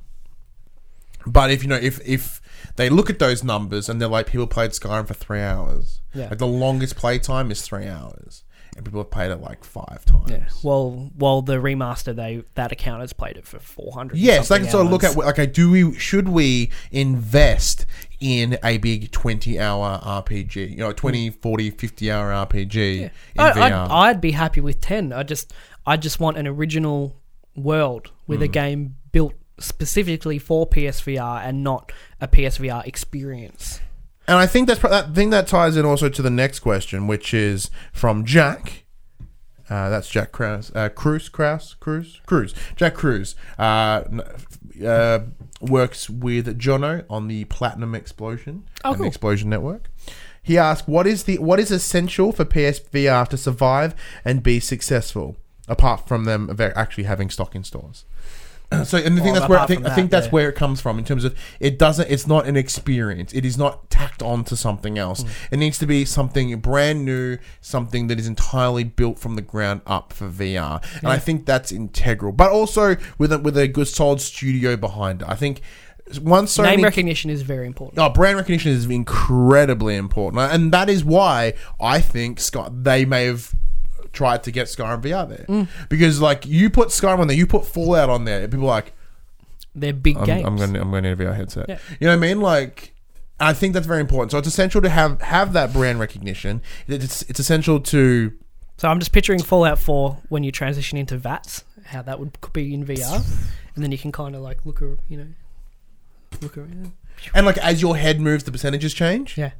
But if, you know, if if they look at those numbers and they're like, people played Skyrim for three hours. Yeah. Like, the longest play time is three hours. And people have played it like five times. Yeah. Well, well, the remaster, they that account has played it for four hundred. Yes, they can sort of look at, okay, do we should we invest in a big twenty-hour R P G? You know, twenty, forty, fifty-hour R P G yeah. in I, V R. I'd, I'd be happy with ten. I just, I just want an original world with mm. a game built specifically for P S V R and not a P S V R experience. And I think that's that thing that ties in also to the next question, which is from Jack. Uh, that's Jack Krause, uh, Cruz, Krause, Cruz, Cruz. Jack Cruz uh, uh, works with Jono on the Platinum Explosion oh, and cool. the Explosion Network. He asked, "What is the what is essential for P S V R to survive and be successful, apart from them actually having stock in stores?" So, and the thing well, that's where I think that, I think that's yeah. where it comes from in terms of it doesn't. It's not an experience. It is not tacked on to something else. Mm. It needs to be something brand new, something that is entirely built from the ground up for V R. Yeah. And I think that's integral. But also with a, with a good solid studio behind it. I think once Sony, name recognition is very important. Oh, brand recognition is incredibly important, and that is why I think Scott they may have tried to get Skyrim V R there. Mm. Because, like, you put Skyrim on there, you put Fallout on there, and people are like, they're big I'm, games. I'm going to I'm going to need a V R headset. Yeah. You know what I mean? Like, I think that's very important. So it's essential to have, have that brand recognition. It's, it's essential to... So I'm just picturing Fallout four when you transition into V A Ts, how that would could be in V R. And then you can kind of, like, look, you know, look around. And, like, as your head moves, the percentages change? Yeah.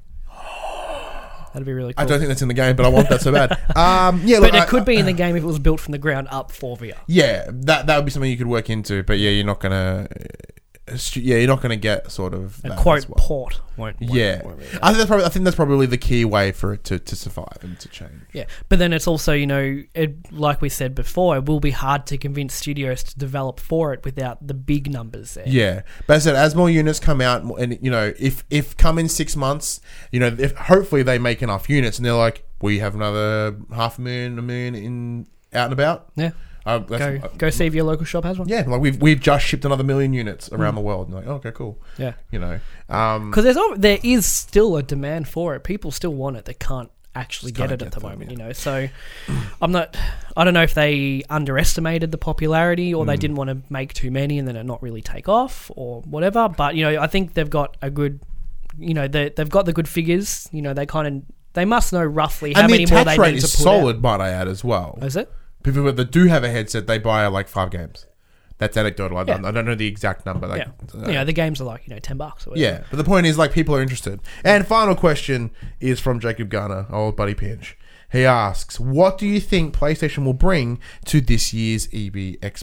That'd be really cool. I don't think that's in the game, but I want that so bad. Um, yeah, but look, it I, could be in the game if it was built from the ground up for V R. Yeah, that that would be something you could work into. But yeah, you're not gonna. Yeah, you're not gonna get sort of a quote well. port. Won't, won't, yeah, won't really I think that's probably. I think that's probably the key way for it to, to survive and to change. Yeah, but then it's also, you know, it, like we said before, it will be hard to convince studios to develop for it without the big numbers there. Yeah, but as I said, as more units come out, and you know, if if come in six months, you know, if hopefully they make enough units, and they're like, we have another half a million, a million in out and about. Yeah. Uh, go uh, go see if your local shop has one. Yeah, like we've we've just shipped another million units around mm. the world. And like, oh, okay, cool. Yeah, you know, because um, there's there is still a demand for it. People still want it. They can't actually get it get at the them, moment. Yeah. You know, so I'm not. I don't know if they underestimated the popularity or mm. they didn't want to make too many and then it not really take off or whatever. But you know, I think they've got a good. You know, they they've got the good figures. You know, they kind of they must know roughly how and many the more they rate need is to put solid, out. Might I add as well? Is it? People that do have a headset, they buy like five games. That's anecdotal. I, Yeah. don't, I don't know the exact number. Like, yeah, uh, you know, the games are like, you know, ten bucks or whatever. Yeah, but the point is, like, people are interested. And final question is from Jacob Garner, old buddy Pinch. He asks, what do you think PlayStation will bring to this year's E B Expo?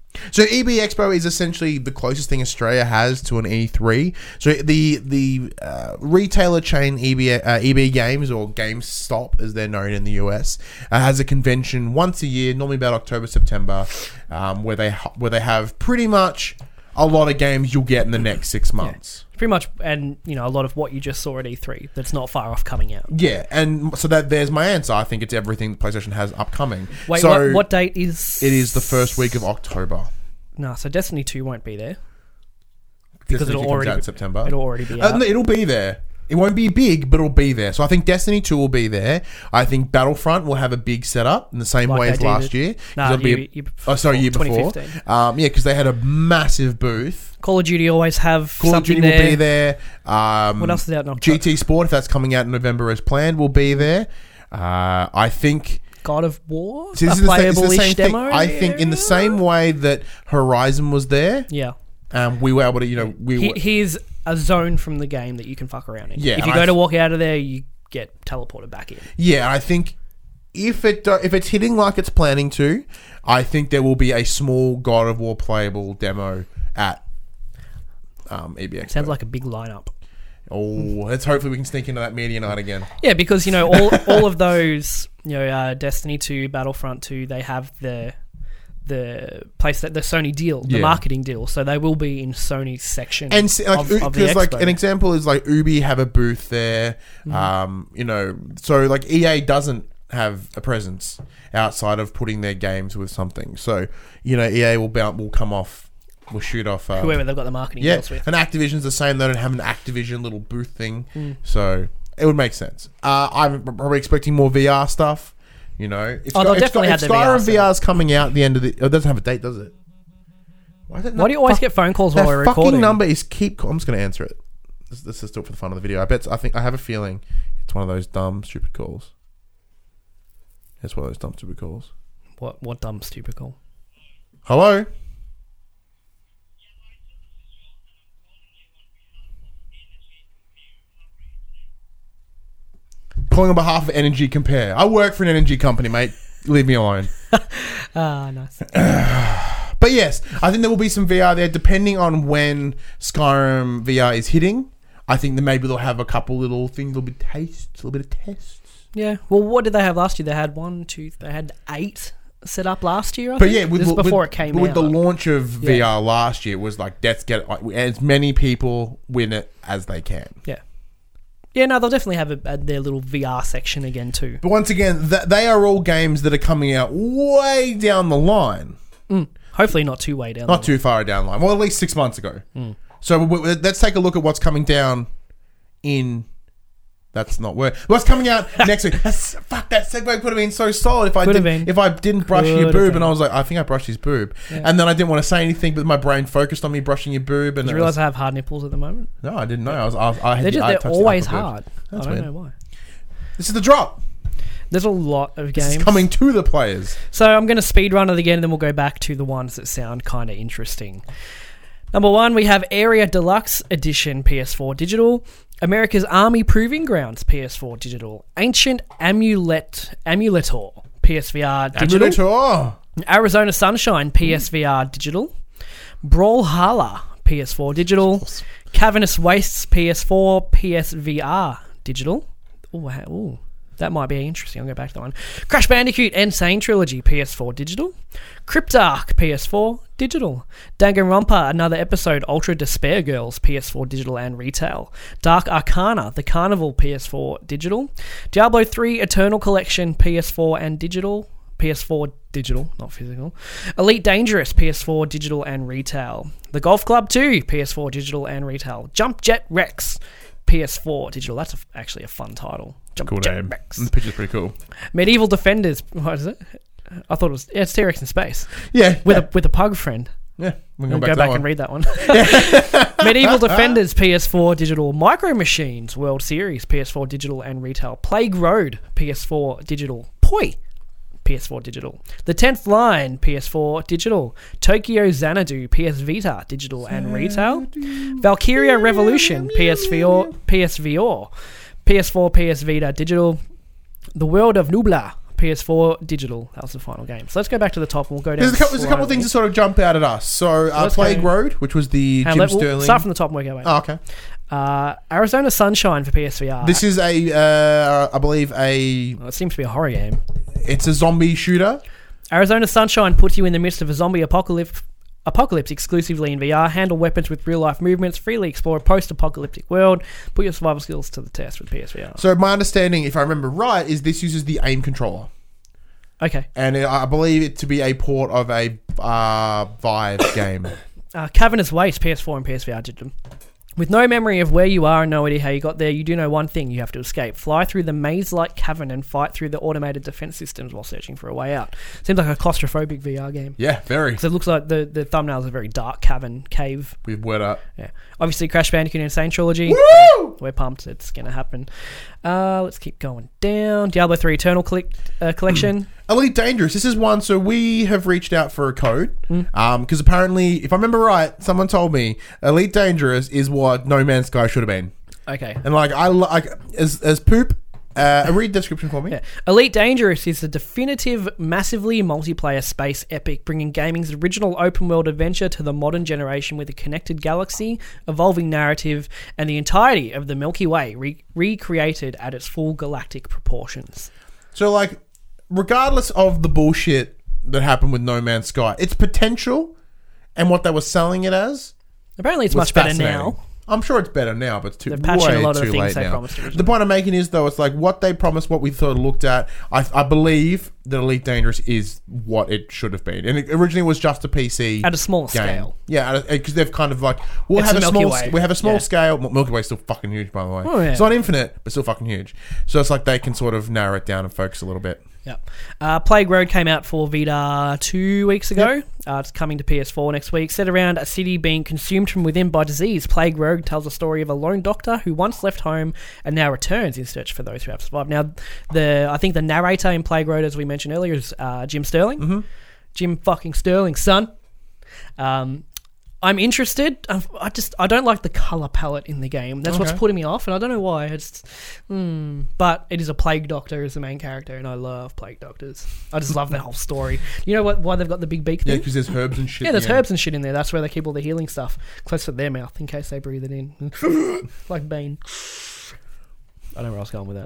So E B Expo is essentially the closest thing Australia has to an E three. So the the uh, retailer chain E B uh, E B Games, or GameStop as they're known in the U S, uh, has a convention once a year, normally about October, September, um, where they ha- where they have pretty much a lot of games you'll get in the next six months. Yeah. Pretty much, and you know, a lot of what you just saw at E three that's not far off coming out. Yeah, and so that there's my answer. I think it's everything PlayStation has upcoming. Wait, so what, what date is... It is the first week of October. No, so Destiny two won't be there. Because Destiny it'll comes already out in September. It'll already be Uh, out. no, it'll be there. It won't be big, but it'll be there. So I think Destiny two will be there. I think Battlefront will have a big setup in the same Like way they as did last it- year. Nah, It'll be year- a- year oh, sorry, year twenty before. fifteen. Um, yeah, because they had a massive booth. Call of Duty always have Call of something Duty there. will be there. Um, What else is out in October? G T Sport, if that's coming out in November as planned, will be there. Uh, I think... God of War? See, this a is the same- it's the playable-ish same thing. demo? I think in the same way that Horizon was there, Yeah. um, we were able to, you know, we He, were, here's a zone from the game that you can fuck around in. Yeah, If you and go I- to walk out of there, you get teleported back in. yeah. I think if it uh, if it's hitting like it's planning to, I think there will be a small God of War playable demo at um, E B Expo. Sounds like a big lineup. Oh, let's hopefully we can sneak into that media night again. Yeah, because, you know, all all of those, you know, uh, Destiny two, Battlefront two, they have the the place that the Sony deal, the Yeah. marketing deal, so they will be in Sony's section And s- like, of, of the because like expo. an example is like Ubi have a booth there. Mm-hmm. Um, you know, so like E A doesn't have a presence outside of putting their games with something. So you know, E A will bounce, will come off, will shoot off. Uh, Whoever they've got the marketing yeah, deals with. and Activision's the same. They don't have an Activision little booth thing, Mm. so it would make sense. Uh, I'm probably expecting more V R stuff. You know, if Oh, they'll if definitely if have the V R Skyrim V R is coming out at the end of the. Oh, it doesn't have a date, does it? Why, is it Why not- do you always fuck- get phone calls that while we're fucking recording? number is keep. I'm just going to answer it. This, this is still for the fun of the video. I bet. I think I have a feeling it's one of those dumb, stupid calls. It's one of those dumb, stupid calls. What what dumb stupid call? Hello. Calling on behalf of Energy Compare. I work for an energy company, mate. Leave me alone. Ah, nice. But yes, I think there will be some V R there, depending on when Skyrim V R is hitting. I think that maybe they'll have a couple little things, a little bit of taste, a little bit of tests. Yeah. Well, what did they have last year? They had one, two, they had eight set up last year. I But think. yeah, with, this is with- before it came but with out. the launch of V R Yeah. last year, it was like, let's get like, as many people win it as they can. Yeah. Yeah, no, they'll definitely have a, a, their little V R section again too. But once again, th- they are all games that are coming out way down the line. Mm. Hopefully not too way down. Not the too far down the line. Well, at least six months ago. Mm. So w- w- let's take a look at what's coming down in... That's not word. What's coming out next week? That's, fuck, that segue could have been so solid if I Could have didn't been. if I didn't brush Could your have boob, been. and I was like, I think I brushed his boob, Yeah. and then I didn't want to say anything, but my brain focused on me brushing your boob, and Did it you realise was- I have hard nipples at the moment? no, I didn't know. I was I, I had They're the- just I they're touched the always upper boob. hard. That's I don't weird. know why. This is the drop. There's a lot of This games is coming to the players. So I'm going to speed run it again, and then we'll go back to the ones that sound kind of interesting. Number one, we have Area Deluxe Edition P S four Digital, America's Army Proving Grounds P S four Digital, Ancient Amulet Amuletor P S V R Digital, Amuletor. Arizona Sunshine P S V R Digital, Brawlhalla P S four Digital, Cavernous Wastes P S four P S V R Digital. Ooh, ooh. That might be interesting. I'll go back to that one. Crash Bandicoot Insane Trilogy P S four Digital. Cryptark P S four Digital. Danganronpa Another Episode Ultra Despair Girls P S four Digital and Retail. Dark Arcana The Carnival P S four Digital. Diablo three Eternal Collection P S four and Digital. P S four Digital, not physical. Elite Dangerous P S four Digital and Retail. The Golf Club two P S four Digital and Retail. Jump Jet Rex P S four Digital. That's a, actually a fun title. Jump Cool Jet name. Rex. The picture's pretty cool. Medieval Defenders. What is it? I thought it was. Yeah, it's T-Rex in space Yeah. with yeah. a with a pug friend. Yeah. We We'll can go to back that and one. read that one. Medieval Defenders P S four Digital. Micro Machines World Series P S four Digital and Retail. Plague Road P S four Digital. Poi P S four Digital. The tenth Line P S four Digital. Tokyo Xanadu P S Vita Digital and Retail. Valkyria Revolution P S four P S V R. P S four P S Vita Digital. The World of Nubla P S four digital. That was the final game. So let's go back to the top and we'll go down. There's a couple, there's a couple of slowly. things that sort of jump out at us. So, uh, let's Plague go- Road, which was the Hang on, Jim let- we'll Sterling. start from the top and work our way. Oh, okay. Uh, Arizona Sunshine for P S V R. This is a, uh, I believe a, Well, it seems to be a horror game. it's a zombie shooter. Arizona Sunshine puts you in the midst of a zombie apocalypse. Apocalypse exclusively in V R. Handle weapons with real-life movements. Freely explore a post-apocalyptic world. Put your survival skills to the test with P S V R. So my understanding, if I remember right, is this uses the aim controller. Okay. And I believe it to be a port of a uh, Vive game. Uh, Cavernous Waste, P S four and P S V R digital. With no memory of where you are and no idea how you got there, you do know one thing: you have to escape. Fly through the maze-like cavern and fight through the automated defense systems while searching for a way out. Seems like a claustrophobic V R game. Yeah, very. Because it looks like the, the thumbnails are very dark cavern, cave. With word up. Yeah. Obviously, Crash Bandicoot Insane Trilogy. Woo! We're pumped. It's going to happen. Uh, let's keep going down. Diablo three Eternal collect, uh, Collection. Elite Dangerous. This is one. So we have reached out for a code. Mm. Um, because apparently, if I remember right, someone told me Elite Dangerous is what No Man's Sky should have been. Okay. And like, I like as as poop. Uh, read the description for me. Yeah. Elite Dangerous is the definitive, massively multiplayer space epic, bringing gaming's original open-world adventure to the modern generation with a connected galaxy, evolving narrative, and the entirety of the Milky Way re- recreated at its full galactic proportions. So like, regardless of the bullshit that happened with No Man's Sky, its potential and what they were selling it as Apparently it's was much better fascinating. now. I'm sure it's better now, but it's too They've patched in way a lot of too the things late they now. promised originally. The point I'm making is though, it's like what they promised, what we sort of looked at. I, I believe that Elite Dangerous is what it should have been, and it originally was just a P C At a small game. scale. Yeah, because they've kind of like we'll It's have a the Milky small Way. we have a small Yeah. scale. Milky Way's still fucking huge, by the way. Oh, yeah. It's not infinite, but still fucking huge. So it's like they can sort of narrow it down and focus a little bit. Yeah. Uh, Plague Road came out for Vita two weeks ago. Uh, it's coming to P S four next week. Set around a city being consumed from within by disease, Plague Road tells the story of a lone doctor who once left home and now returns in search for those who have survived. Now, the I think the narrator in Plague Road, as we mentioned earlier, is uh, Jim Sterling. Mm-hmm. Jim fucking Sterling, son. Um, I'm interested. I, I just I don't like the color palette in the game. That's what's Okay. putting me off, and I don't know why. It's, hmm. But it is a plague doctor as the main character, and I love plague doctors. I just love that whole story. You know what? Why they've got the big beak Yeah, thing? because there's herbs and shit. Yeah, there's in the herbs and shit in there. That's where they keep all the healing stuff close to their mouth in case they breathe it in, like Bane. I don't know where I was going with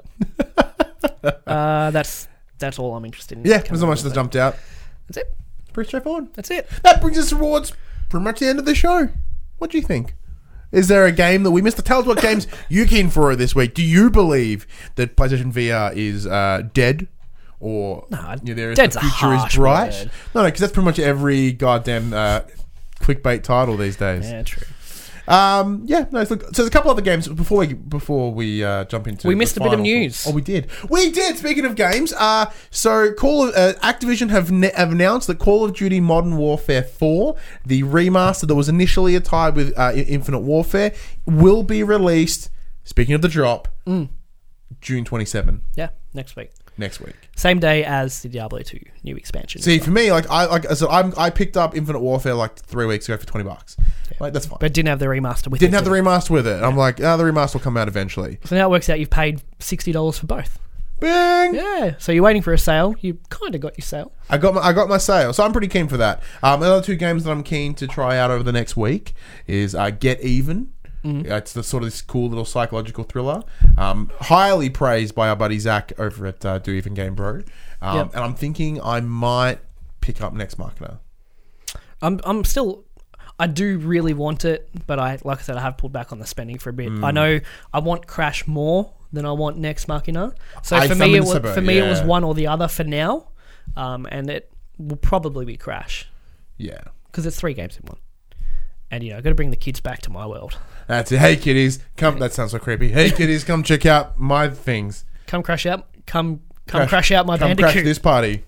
that. uh, that's that's all I'm interested in. Yeah, Coming there's not up much with that that. jumped out. That's it. Pretty straightforward. That's it. That brings us towards pretty much the end of the show. What do you think? Is there a game that we missed? Tell us what games you keen for this week. Do you believe that PlayStation V R is uh, dead? Or No, you know, there is dead's the a future is harsh bright? word. No, no, because that's pretty much every goddamn uh, clickbait title these days. Yeah, true. Um, yeah, no. So, so there's a couple other games before we before we uh, jump into. We the missed a bit of final news. thoughts. Oh, we did. We did. Speaking of games, uh, so Call of, uh, Activision have ne- have announced that Call of Duty Modern Warfare four, the remaster that was initially tied with uh, Infinite Warfare, will be released. Speaking of the drop, Mm. June twenty-seventh Yeah, next week. next week. Same day as the Diablo two new expansion. See, for me, like I like, so I'm, I picked up Infinite Warfare like three weeks ago for twenty bucks. Like that's fine. But didn't have the remaster with Didn't it. have the remaster with it. I'm like, ah, the remaster will come out eventually. So now it works out you've paid sixty dollars for both. Bing! Yeah. So you're waiting for a sale. You kind of got your sale. I got my I got my sale, so I'm pretty keen for that. Um, the other two games that I'm keen to try out over the next week is uh, Get Even. Mm-hmm. Uh, It's the sort of this cool little psychological thriller, um, highly praised by our buddy Zach over at uh, Do Even Game Bro. Um, Yep. And I'm thinking I might pick up Next Machina. I'm I'm still I do really want it, but I like I said I have pulled back on the spending for a bit. Mm. I know I want Crash more than I want Next Machina. So I- for I'm me in it the was, suburb, for me it was yeah. one or the other for now. Um, and it will probably be Crash Yeah. because it's three games in one. And you know, got to bring the kids back to my world. That's it. Hey kiddies, come. That sounds so creepy. Hey kiddies, come check out my things. Come crash out. Come come Crash- crash, out my Come Bandicoot. crash this party.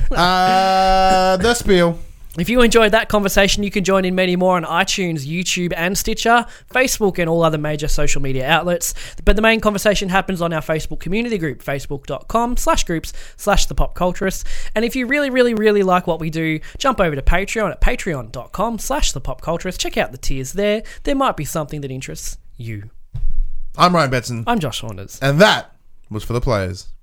uh, the spiel. If you enjoyed that conversation, you can join in many more on iTunes, YouTube, and Stitcher, Facebook, and all other major social media outlets. But the main conversation happens on our Facebook community group, facebook.com slash groups slash the pop culturists. And if you really, really, really like what we do, jump over to Patreon at patreon.com slash the pop culturist. Check out the tiers there. There might be something that interests you. I'm Ryan Betson, I'm Josh Saunders. and that was for the players.